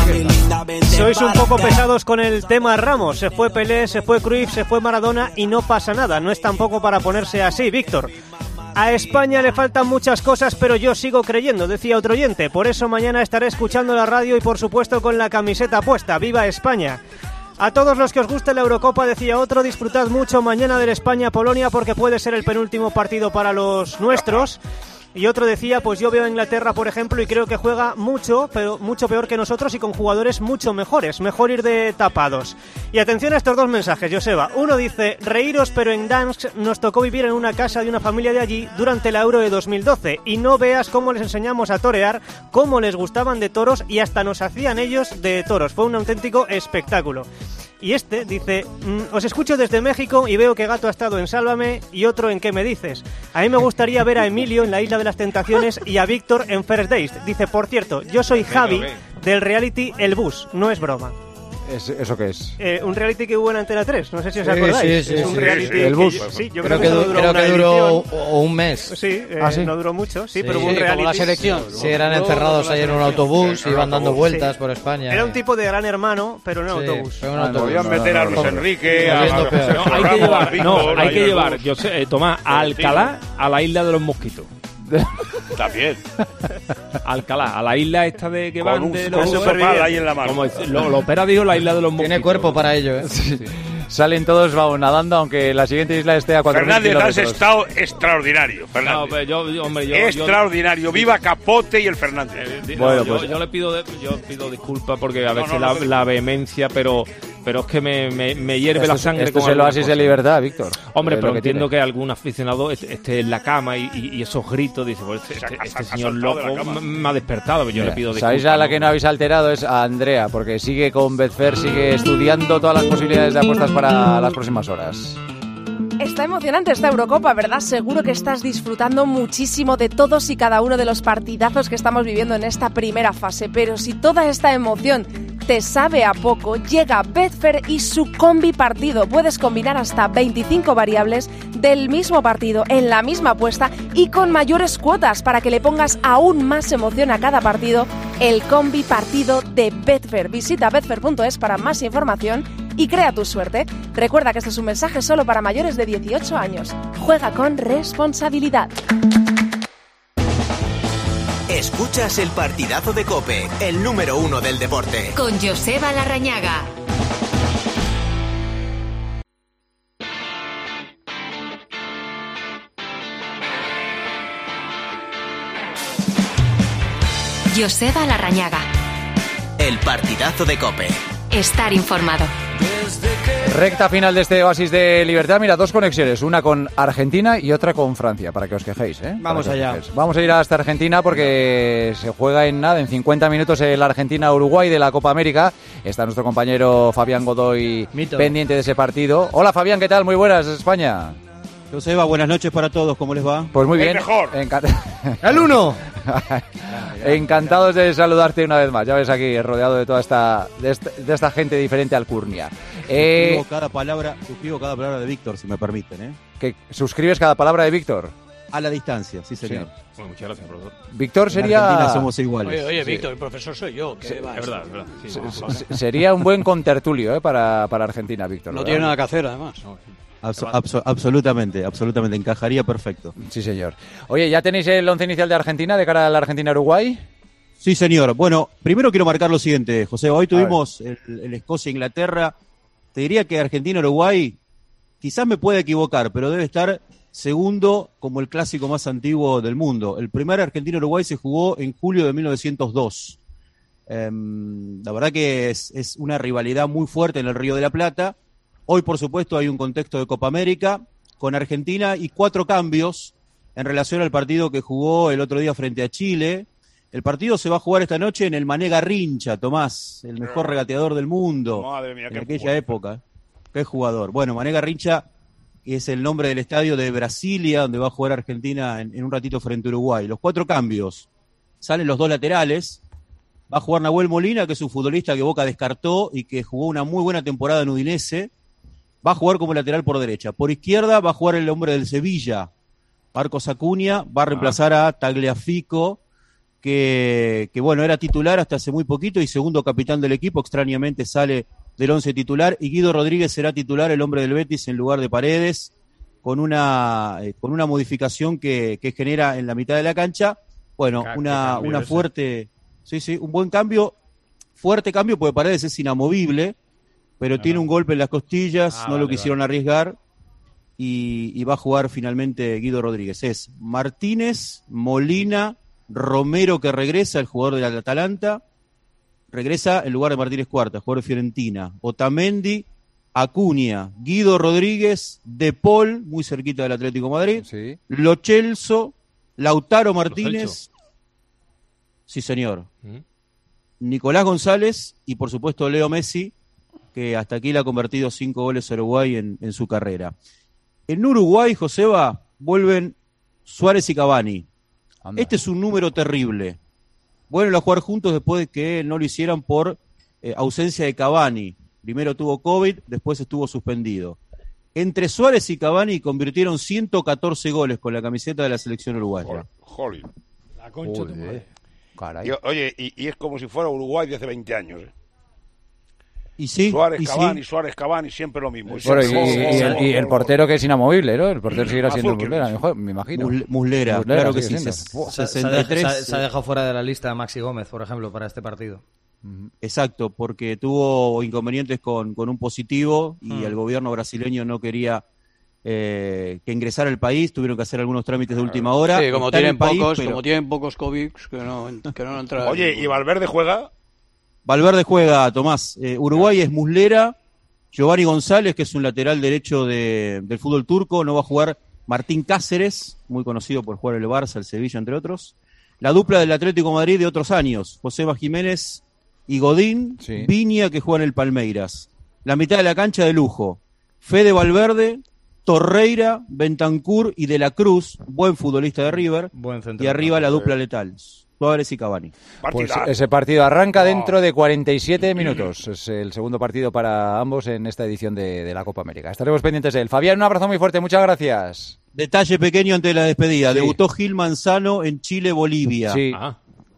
Speaker 12: Sois un poco pesados con el tema Ramos. Se fue Pelé, se fue Cruyff, se fue Maradona y no pasa nada. No es tampoco para ponerse así, Víctor. A España le faltan muchas cosas, pero yo sigo creyendo, decía otro oyente. Por eso mañana estaré escuchando la radio y por supuesto con la camiseta puesta. ¡Viva España! A todos los que os guste la Eurocopa, decía otro, disfrutad mucho mañana del España-Polonia porque puede ser el penúltimo partido para los nuestros. Y otro decía, pues yo veo a Inglaterra, por ejemplo, y creo que juega mucho, pero mucho peor que nosotros y con jugadores mucho mejores. Mejor ir de tapados. Y atención a estos dos mensajes, Joseba. Uno dice, reíros, pero en Gdansk nos tocó vivir en una casa de una familia de allí durante la Euro de dos mil doce. Y no veas cómo les enseñamos a torear, cómo les gustaban de toros y hasta nos hacían ellos de toros. Fue un auténtico espectáculo. Y este dice, mm, os escucho desde México y veo que Gato ha estado en Sálvame y otro en ¿Qué me dices? A mí me gustaría ver a Emilio en la Isla de las Tentaciones y a Víctor en First Dates. Dice, por cierto, yo soy Javi del reality El Bus, no es broma.
Speaker 3: ¿Es, ¿Eso qué es?
Speaker 12: Eh, un reality que hubo en Antena tres, no sé si os acordáis.
Speaker 8: Sí, sí,
Speaker 12: es un
Speaker 8: sí,
Speaker 12: reality
Speaker 3: sí, el bus.
Speaker 12: Yo, sí, yo
Speaker 8: creo,
Speaker 12: creo,
Speaker 8: que,
Speaker 12: que, duró,
Speaker 8: creo
Speaker 12: una
Speaker 8: que duró
Speaker 12: edición.
Speaker 8: un mes.
Speaker 12: Sí, eh,
Speaker 3: ¿Ah, sí?
Speaker 12: no duró mucho, sí,
Speaker 8: Sí,
Speaker 12: pero hubo un
Speaker 8: sí,
Speaker 12: reality.
Speaker 13: como la selección.
Speaker 8: Sí, eran encerrados ahí en un autobús,
Speaker 4: Sí,
Speaker 8: iban dando vueltas
Speaker 12: sí.
Speaker 8: por España.
Speaker 12: Era un tipo de Gran Hermano, pero no en
Speaker 8: Sí,
Speaker 12: autobús.
Speaker 8: fue un
Speaker 3: Ah,
Speaker 8: autobús.
Speaker 4: Podían
Speaker 3: no,
Speaker 4: meter
Speaker 3: no,
Speaker 4: a
Speaker 3: no,
Speaker 4: Luis
Speaker 3: no,
Speaker 4: Enrique, a,
Speaker 8: Volviendo peor.
Speaker 5: No, hay que llevar, no, hay que llevar, yo sé, eh, Tomás, a Alcalá, a la isla de los mosquitos.
Speaker 4: También.
Speaker 5: Alcalá, a la isla esta de que
Speaker 4: Con
Speaker 5: van
Speaker 4: un,
Speaker 5: de
Speaker 4: con
Speaker 5: los
Speaker 4: un sopal ahí en la mano.
Speaker 5: Como es- lo, lo opera, dijo la isla de los mosquitos.
Speaker 8: Tiene cuerpo para ello, ¿eh?
Speaker 3: Salen todos vamos, nadando, aunque la siguiente isla esté a cuatro mil
Speaker 4: Fernández, has
Speaker 3: kilómetros.
Speaker 4: estado extraordinario,
Speaker 5: No,
Speaker 4: Fernández.
Speaker 5: pero yo, yo, hombre, yo,
Speaker 4: extraordinario. Viva Capote y el Fernández.
Speaker 5: yo,
Speaker 3: Bueno,
Speaker 5: no, yo-
Speaker 3: pues-
Speaker 5: yo le pido, de- yo pido disculpas porque a
Speaker 4: No,
Speaker 5: veces
Speaker 4: no,
Speaker 5: la,
Speaker 4: no,
Speaker 5: la vehemencia, pero, pero es que me, me, me hierve
Speaker 3: Esto
Speaker 5: la
Speaker 3: es-
Speaker 5: sangre.
Speaker 3: Esto
Speaker 5: con
Speaker 3: es el
Speaker 5: algunas
Speaker 3: oasis de
Speaker 5: cosas.
Speaker 3: libertad, Víctor.
Speaker 5: Hombre,
Speaker 3: Es
Speaker 5: pero
Speaker 3: lo que
Speaker 5: entiendo
Speaker 3: tiene.
Speaker 5: que algún aficionado esté, esté en la cama y, y- y esos gritos, dice, pues este, este- este
Speaker 4: ha
Speaker 5: señor
Speaker 4: saltado de la
Speaker 5: loco
Speaker 4: cama.
Speaker 5: me, me ha despertado, pero yo
Speaker 3: Mira,
Speaker 5: le pido disculpas.
Speaker 3: ¿sabéis a la
Speaker 5: ¿no?
Speaker 3: que no habéis alterado? Es a Andrea, porque sigue con Betfair, sigue estudiando todas las posibilidades de apuestas para las próximas horas.
Speaker 16: Está emocionante esta Eurocopa, ¿verdad? Seguro que estás disfrutando muchísimo de todos y cada uno de los partidazos que estamos viviendo en esta primera fase. Pero si toda esta emoción te sabe a poco, llega Betfair y su combi partido. Puedes combinar hasta veinticinco variables del mismo partido en la misma apuesta y con mayores cuotas para que le pongas aún más emoción a cada partido. El combi partido de Betfair. Visita betfair punto es para más información y crea tu suerte. Recuerda que este es un mensaje solo para mayores de dieciocho años. Juega con responsabilidad.
Speaker 1: Escuchas el partidazo de COPE, el número uno del deporte.
Speaker 2: Con Joseba Larrañaga. Joseba Larrañaga.
Speaker 1: El partidazo de COPE.
Speaker 2: Estar informado.
Speaker 3: Recta final de este oasis de libertad. Mira, dos conexiones, una con Argentina y otra con Francia, para que os quejéis, ¿eh?
Speaker 8: Vamos
Speaker 3: Para que os
Speaker 8: allá.
Speaker 3: quejéis. Vamos a ir hasta Argentina porque se juega en nada, en cincuenta minutos el Argentina-Uruguay de la Copa América. Está nuestro compañero Fabián Godoy
Speaker 8: Mito.
Speaker 3: pendiente de ese partido. Hola Fabián, ¿qué tal? Muy buenas, España.
Speaker 17: Joseba, buenas noches para todos, ¿cómo les va?
Speaker 3: Pues muy
Speaker 4: El
Speaker 3: bien.
Speaker 4: mejor.
Speaker 3: Encan-
Speaker 8: ¡El uno!
Speaker 3: Encantados de saludarte una vez más. Ya ves aquí, rodeado de toda esta de esta, de esta gente diferente al Curnia. Eh,
Speaker 17: Suscribo cada palabra, suscribo cada palabra de Víctor, si me permiten, ¿eh?
Speaker 3: que suscribes cada palabra de Víctor.
Speaker 17: A la distancia, sí, señor.
Speaker 5: Bueno, muchas gracias, profesor.
Speaker 3: Víctor
Speaker 17: En
Speaker 3: sería
Speaker 17: Argentina somos iguales.
Speaker 13: Oye, oye,
Speaker 3: Sí.
Speaker 13: Víctor, el profesor soy yo. ¿Qué va?
Speaker 5: Es verdad, es verdad. Sí,
Speaker 3: se-
Speaker 5: vamos a
Speaker 3: se- sería un buen contertulio, ¿eh? para, para Argentina, Víctor.
Speaker 13: No
Speaker 3: ¿verdad?
Speaker 13: tiene nada que hacer, además.
Speaker 17: Abso- abso- absolutamente, absolutamente, encajaría perfecto.
Speaker 3: Sí, señor. Oye, ¿ya tenéis el once inicial de Argentina de cara a la Argentina-Uruguay?
Speaker 17: Sí, señor. Bueno, primero quiero marcar lo siguiente, José. Hoy tuvimos el, el Escocia-Inglaterra. Te diría que Argentina-Uruguay, quizás me pueda equivocar, pero debe estar segundo como el clásico más antiguo del mundo. El primer Argentina-Uruguay se jugó en julio de mil novecientos dos. Em, la verdad que es, es una rivalidad muy fuerte en el Río de la Plata. Hoy, por supuesto, hay un contexto de Copa América con Argentina y cuatro cambios en relación al partido que jugó el otro día frente a Chile. El partido se va a jugar esta noche en el Mané Garrincha, Tomás, el mejor regateador del mundo
Speaker 4: Madre mía,
Speaker 17: en
Speaker 4: qué
Speaker 17: aquella
Speaker 4: jugador.
Speaker 17: época. Qué jugador. Bueno, Mané Garrincha es el nombre del estadio de Brasilia, donde va a jugar Argentina en, en un ratito frente a Uruguay. Los cuatro cambios. Salen los dos laterales. Va a jugar Nahuel Molina, que es un futbolista que Boca descartó y que jugó una muy buena temporada en Udinese. Va a jugar como lateral por derecha. Por izquierda va a jugar el hombre del Sevilla, Marcos Acuña. Va a reemplazar a Tagliafico, que, que bueno, era titular hasta hace muy poquito y segundo capitán del equipo. Extrañamente sale del once titular. Y Guido Rodríguez será titular, el hombre del Betis, en lugar de Paredes, con una, eh, con una modificación que, que genera en la mitad de la cancha. Bueno,
Speaker 5: Ca-
Speaker 17: una,
Speaker 5: qué cambio
Speaker 17: una
Speaker 5: ese.
Speaker 17: fuerte, sí, sí, un buen cambio, fuerte cambio, porque Paredes es inamovible, pero
Speaker 5: Ajá.
Speaker 17: tiene un golpe en las costillas,
Speaker 5: Ah,
Speaker 17: no lo
Speaker 5: vale,
Speaker 17: quisieron arriesgar, y, y va a jugar finalmente Guido Rodríguez. Es Martínez, Molina, Romero, que regresa, el jugador del Atalanta, regresa en lugar de Martínez Cuarta, jugador de Fiorentina, Otamendi, Acuña, Guido Rodríguez, De Paul, muy cerquita del Atlético de Madrid,
Speaker 3: Sí.
Speaker 17: Lo Celso, Lautaro Martínez, sí señor,
Speaker 5: ¿Mm?
Speaker 17: Nicolás González y por supuesto Leo Messi, que hasta aquí le ha convertido cinco goles a Uruguay en, en su carrera. En Uruguay, Joseba, vuelven Suárez y Cavani. Anda. Este es un número terrible. Vuelven a jugar juntos después de que no lo hicieran por eh, ausencia de Cavani. Primero tuvo COVID, después estuvo suspendido. Entre Suárez y Cavani convirtieron ciento catorce goles con la camiseta de la selección uruguaya.
Speaker 4: Jolín.
Speaker 7: La concha de tu madre.
Speaker 4: Y, oye, y, y es como si fuera Uruguay de hace veinte años. ¿eh?
Speaker 17: Y sí,
Speaker 4: Suárez,
Speaker 17: y
Speaker 4: Cavani,
Speaker 17: sí.
Speaker 4: Suárez, Cavani, siempre lo mismo.
Speaker 3: Bueno, y, y, y, el, y el portero que es inamovible, ¿no? El portero seguirá siendo Muslera, mejor, me imagino.
Speaker 17: Muslera, Muslera, claro que sí.
Speaker 8: Se,
Speaker 17: sesenta y tres,
Speaker 8: se, ha, se ha dejado fuera de la lista Maxi Gómez, por ejemplo, para este partido.
Speaker 17: Exacto, porque tuvo inconvenientes con, con un positivo y mm. el gobierno brasileño no quería eh, que ingresara al país, tuvieron que hacer algunos trámites de última hora.
Speaker 9: Sí, como
Speaker 17: Está
Speaker 9: tienen
Speaker 17: país,
Speaker 9: pocos,
Speaker 17: pero...
Speaker 9: como tienen pocos COVID que no, que no entran.
Speaker 4: Oye, ¿y Valverde juega?
Speaker 17: Valverde juega, Tomás. Eh, Uruguay es Muslera, Giovanni González, que es un lateral derecho de, del fútbol turco, no va a jugar Martín Cáceres, muy conocido por jugar el Barça, el Sevilla, entre otros. La dupla del Atlético de Madrid de otros años, Joseba Jiménez y Godín, sí. Viña, que juega en el Palmeiras. La mitad de la cancha de lujo, Fede Valverde, Torreira, Bentancur y De la Cruz, buen futbolista de River,
Speaker 8: buen
Speaker 17: y arriba la dupla letal, Suárez y Cavani.
Speaker 3: Pues ese partido arranca dentro de cuarenta y siete minutos. Es el segundo partido para ambos en esta edición de, de la Copa América. Estaremos pendientes de él. Fabián, un abrazo muy fuerte, muchas gracias.
Speaker 17: Detalle pequeño antes de la despedida.
Speaker 3: Sí.
Speaker 17: Debutó Gil Manzano en Chile-Bolivia.
Speaker 3: Sí.
Speaker 17: Ah.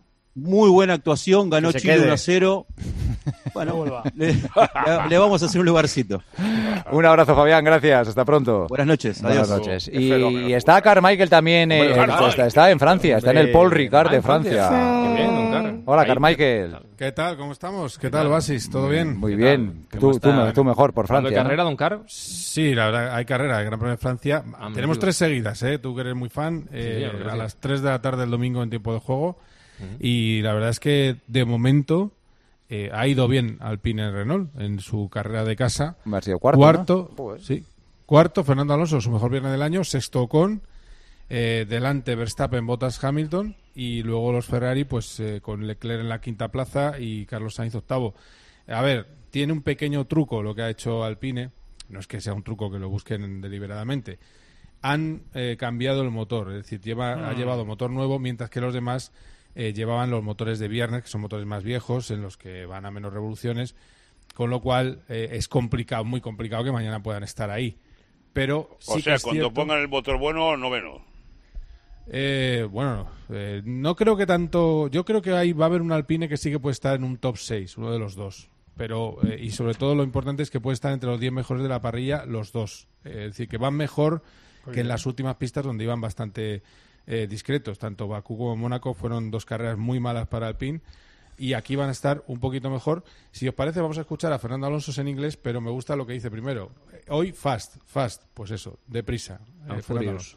Speaker 17: Muy buena actuación, ganó Chile
Speaker 3: quede.
Speaker 17: uno a cero. Bueno, le, le, le vamos a hacer un lugarcito.
Speaker 3: Un abrazo, Fabián, gracias. Hasta pronto.
Speaker 17: Buenas noches.
Speaker 3: Buenas
Speaker 17: Adiós.
Speaker 3: noches. Y, y está Carmichael también, eh, está, está, está en Francia, está en el Paul Ricard de Francia.
Speaker 5: Qué bien, don Car.
Speaker 3: Hola, Carmichael.
Speaker 18: ¿Qué tal? ¿Cómo estamos? ¿Qué tal, Basis? ¿Todo bien?
Speaker 3: Muy bien. Tú, tú, tú mejor por Francia.
Speaker 5: ¿Hay carrera, don Car?
Speaker 18: Sí, la verdad, hay carrera, hay Gran Premio de Francia. Ah, Tenemos tres seguidas, ¿eh? Tú que eres muy fan. Eh, sí, a las tres de la tarde del domingo en tiempo de juego. Uh-huh. Y la verdad es que, de momento, eh, ha ido bien Alpine Renault en su carrera de casa.
Speaker 3: Me ha sido cuarto,
Speaker 18: Cuarto,
Speaker 3: ¿no?
Speaker 18: sí. Cuarto, Fernando Alonso, su mejor viernes del año. Sexto Ocon. Eh, delante Verstappen, Bottas, Hamilton. Y luego los Ferrari, pues eh, con Leclerc en la quinta plaza y Carlos Sainz octavo. A ver, tiene un pequeño truco lo que ha hecho Alpine. No es que sea un truco que lo busquen deliberadamente. Han eh, cambiado el motor, es decir, lleva, mm. ha llevado motor nuevo, mientras que los demás eh, llevaban los motores de viernes, que son motores más viejos, en los que van a menos revoluciones, con lo cual eh, es complicado, muy complicado que mañana puedan estar ahí. Pero
Speaker 4: o
Speaker 18: sí
Speaker 4: sea,
Speaker 18: que es
Speaker 4: cuando
Speaker 18: cierto,
Speaker 4: pongan el motor bueno, noveno.
Speaker 18: Eh, bueno, eh, no creo que tanto. Yo creo que ahí va a haber un Alpine que sí que puede estar en un top seis, uno de los dos. Pero, eh, y sobre todo lo importante es que puede estar entre los diez mejores de la parrilla, los dos. Eh, es decir, que van mejor Muy que bien. en las últimas pistas donde iban bastante eh, discretos. Tanto Bakú como Mónaco fueron dos carreras muy malas para Alpine. Y aquí van a estar un poquito mejor. Si os parece, vamos a escuchar a Fernando Alonso en inglés, pero me gusta lo que dice primero. Hoy, fast, fast, pues eso, deprisa. Eh, Fernando Alonso.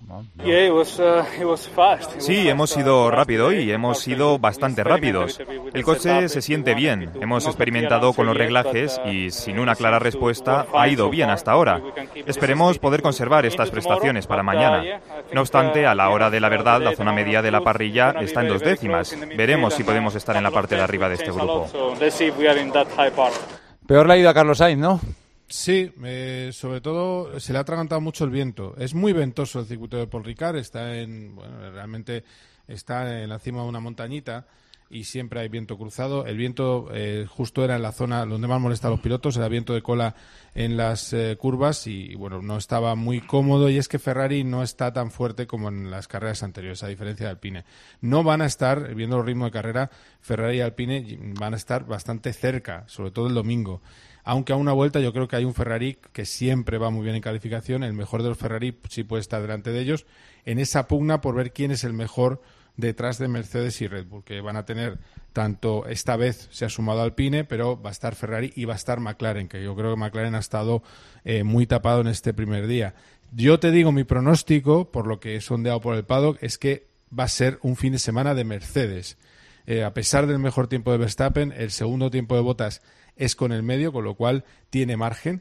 Speaker 19: Sí, hemos ido rápido y hemos ido bastante rápidos. El coche se siente bien. Hemos experimentado con los reglajes y, sin una clara respuesta, ha ido bien hasta ahora. Esperemos poder conservar estas prestaciones para mañana. No obstante, a la hora de la verdad, la zona media de la parrilla está en dos décimas. Veremos si podemos estar en la parte de arriba de este grupo.
Speaker 3: Peor le ha ido a Carlos Sainz, ¿no?
Speaker 18: Sí, eh, sobre todo se le ha atragantado mucho el viento. Es muy ventoso el circuito de Paul Ricard, está en, bueno, realmente está en la cima de una montañita y siempre hay viento cruzado. El viento eh, justo era en la zona donde más molesta a los pilotos, era viento de cola en las eh, curvas y bueno, no estaba muy cómodo, y es que Ferrari no está tan fuerte como en las carreras anteriores, a diferencia de Alpine. No van a estar, viendo el ritmo de carrera, Ferrari y Alpine van a estar bastante cerca, sobre todo el domingo. Aunque a una vuelta yo creo que hay un Ferrari que siempre va muy bien en calificación, el mejor de los Ferrari sí puede estar delante de ellos, en esa pugna por ver quién es el mejor detrás de Mercedes y Red Bull, que van a tener tanto, esta vez se ha sumado Alpine, pero va a estar Ferrari y va a estar McLaren, que yo creo que McLaren ha estado eh, muy tapado en este primer día. Yo te digo, mi pronóstico, por lo que he sondeado por el paddock, es que va a ser un fin de semana de Mercedes. Eh, a pesar del mejor tiempo de Verstappen, el segundo tiempo de Bottas es con el medio, con lo cual tiene margen.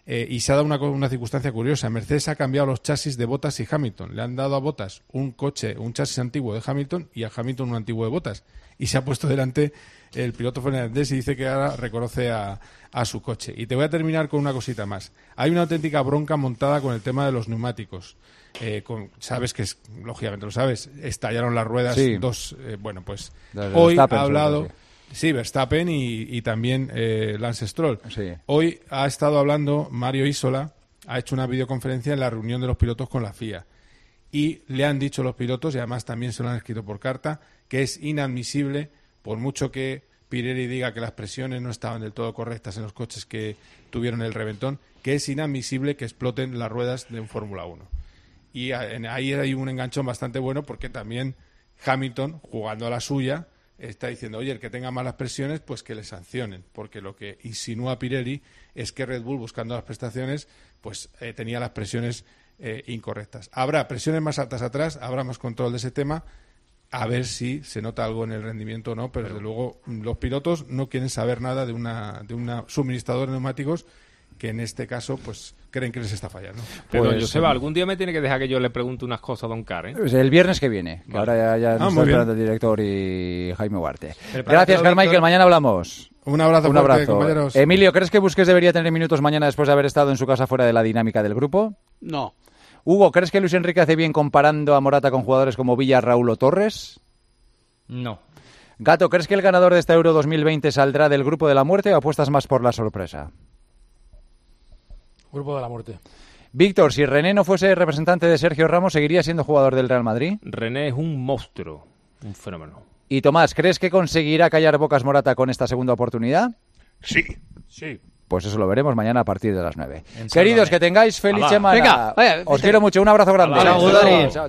Speaker 18: Eh, y se ha dado una, una circunstancia curiosa. Mercedes ha cambiado los chasis de Bottas y Hamilton. Le han dado a Bottas un coche, un chasis antiguo de Hamilton y a Hamilton un antiguo de Bottas. Y se ha puesto delante el piloto finlandés y dice que ahora reconoce a, a su coche. Y te voy a terminar con una cosita más. Hay una auténtica bronca montada con el tema de los neumáticos. Eh, con, sabes que, es, lógicamente lo sabes, estallaron las ruedas
Speaker 3: sí.
Speaker 18: dos... Eh, bueno, pues
Speaker 3: Desde
Speaker 18: hoy
Speaker 3: Verstappen,
Speaker 18: ha hablado...
Speaker 3: sí.
Speaker 18: Sí, Verstappen y, y también eh, Lance Stroll.
Speaker 3: Sí.
Speaker 18: Hoy ha estado hablando Mario Isola, ha hecho una videoconferencia en la reunión de los pilotos con la F I A. Y le han dicho los pilotos, y además también se lo han escrito por carta, que es inadmisible, por mucho que Pirelli diga que las presiones no estaban del todo correctas en los coches que tuvieron el reventón, que es inadmisible que exploten las ruedas de un Fórmula uno. Y ahí hay un enganchón bastante bueno porque también Hamilton, jugando a la suya, está diciendo, oye, el que tenga malas presiones, pues que le sancionen, porque lo que insinúa Pirelli es que Red Bull, buscando las prestaciones, pues eh, tenía las presiones eh, incorrectas. Habrá presiones más altas atrás, habrá más control de ese tema, a ver si se nota algo en el rendimiento o no, pero desde luego los pilotos no quieren saber nada de una, de una suministrador de neumáticos que en este caso pues creen que les está fallando.
Speaker 5: Pero
Speaker 3: Pues,
Speaker 5: Joseba, algún día me tiene que dejar que yo le pregunte unas cosas a Don Car, ¿eh?
Speaker 3: Pues el viernes que viene, que
Speaker 5: Vale.
Speaker 3: ahora ya, ya
Speaker 5: Ah,
Speaker 3: nos
Speaker 5: muy
Speaker 3: está
Speaker 5: bien.
Speaker 3: esperando el director y Jaime Huarte.
Speaker 18: Prepárate,
Speaker 3: Gracias, Carmichael,
Speaker 18: Víctor.
Speaker 3: mañana hablamos.
Speaker 18: Un abrazo
Speaker 3: Un
Speaker 18: fuerte,
Speaker 3: abrazo.
Speaker 18: compañeros.
Speaker 3: Emilio, ¿crees que Busquets debería tener minutos mañana después de haber estado en su casa fuera de la dinámica del grupo?
Speaker 13: No.
Speaker 3: Hugo, ¿crees que Luis Enrique hace bien comparando a Morata con jugadores como Villa, Raúl o Torres?
Speaker 8: No.
Speaker 3: Gato, ¿crees que el ganador de esta Euro dos mil veinte saldrá del grupo de la muerte o apuestas más por la sorpresa?
Speaker 7: Grupo de la muerte.
Speaker 3: Víctor, si René no fuese representante de Sergio Ramos, ¿seguiría siendo jugador del Real Madrid?
Speaker 5: René es un monstruo, un fenómeno.
Speaker 3: Y Tomás, ¿crees que conseguirá callar bocas Morata con esta segunda oportunidad?
Speaker 4: Sí.
Speaker 7: Sí.
Speaker 3: Pues eso lo veremos mañana a partir de las nueve.
Speaker 8: En
Speaker 3: Queridos,
Speaker 8: Sálvame.
Speaker 3: que tengáis feliz
Speaker 8: Alá.
Speaker 3: semana.
Speaker 13: Venga, vaya,
Speaker 3: Os
Speaker 13: vete.
Speaker 3: quiero mucho. Un abrazo grande.
Speaker 8: Alá. Chao, Gudari.
Speaker 3: Chao.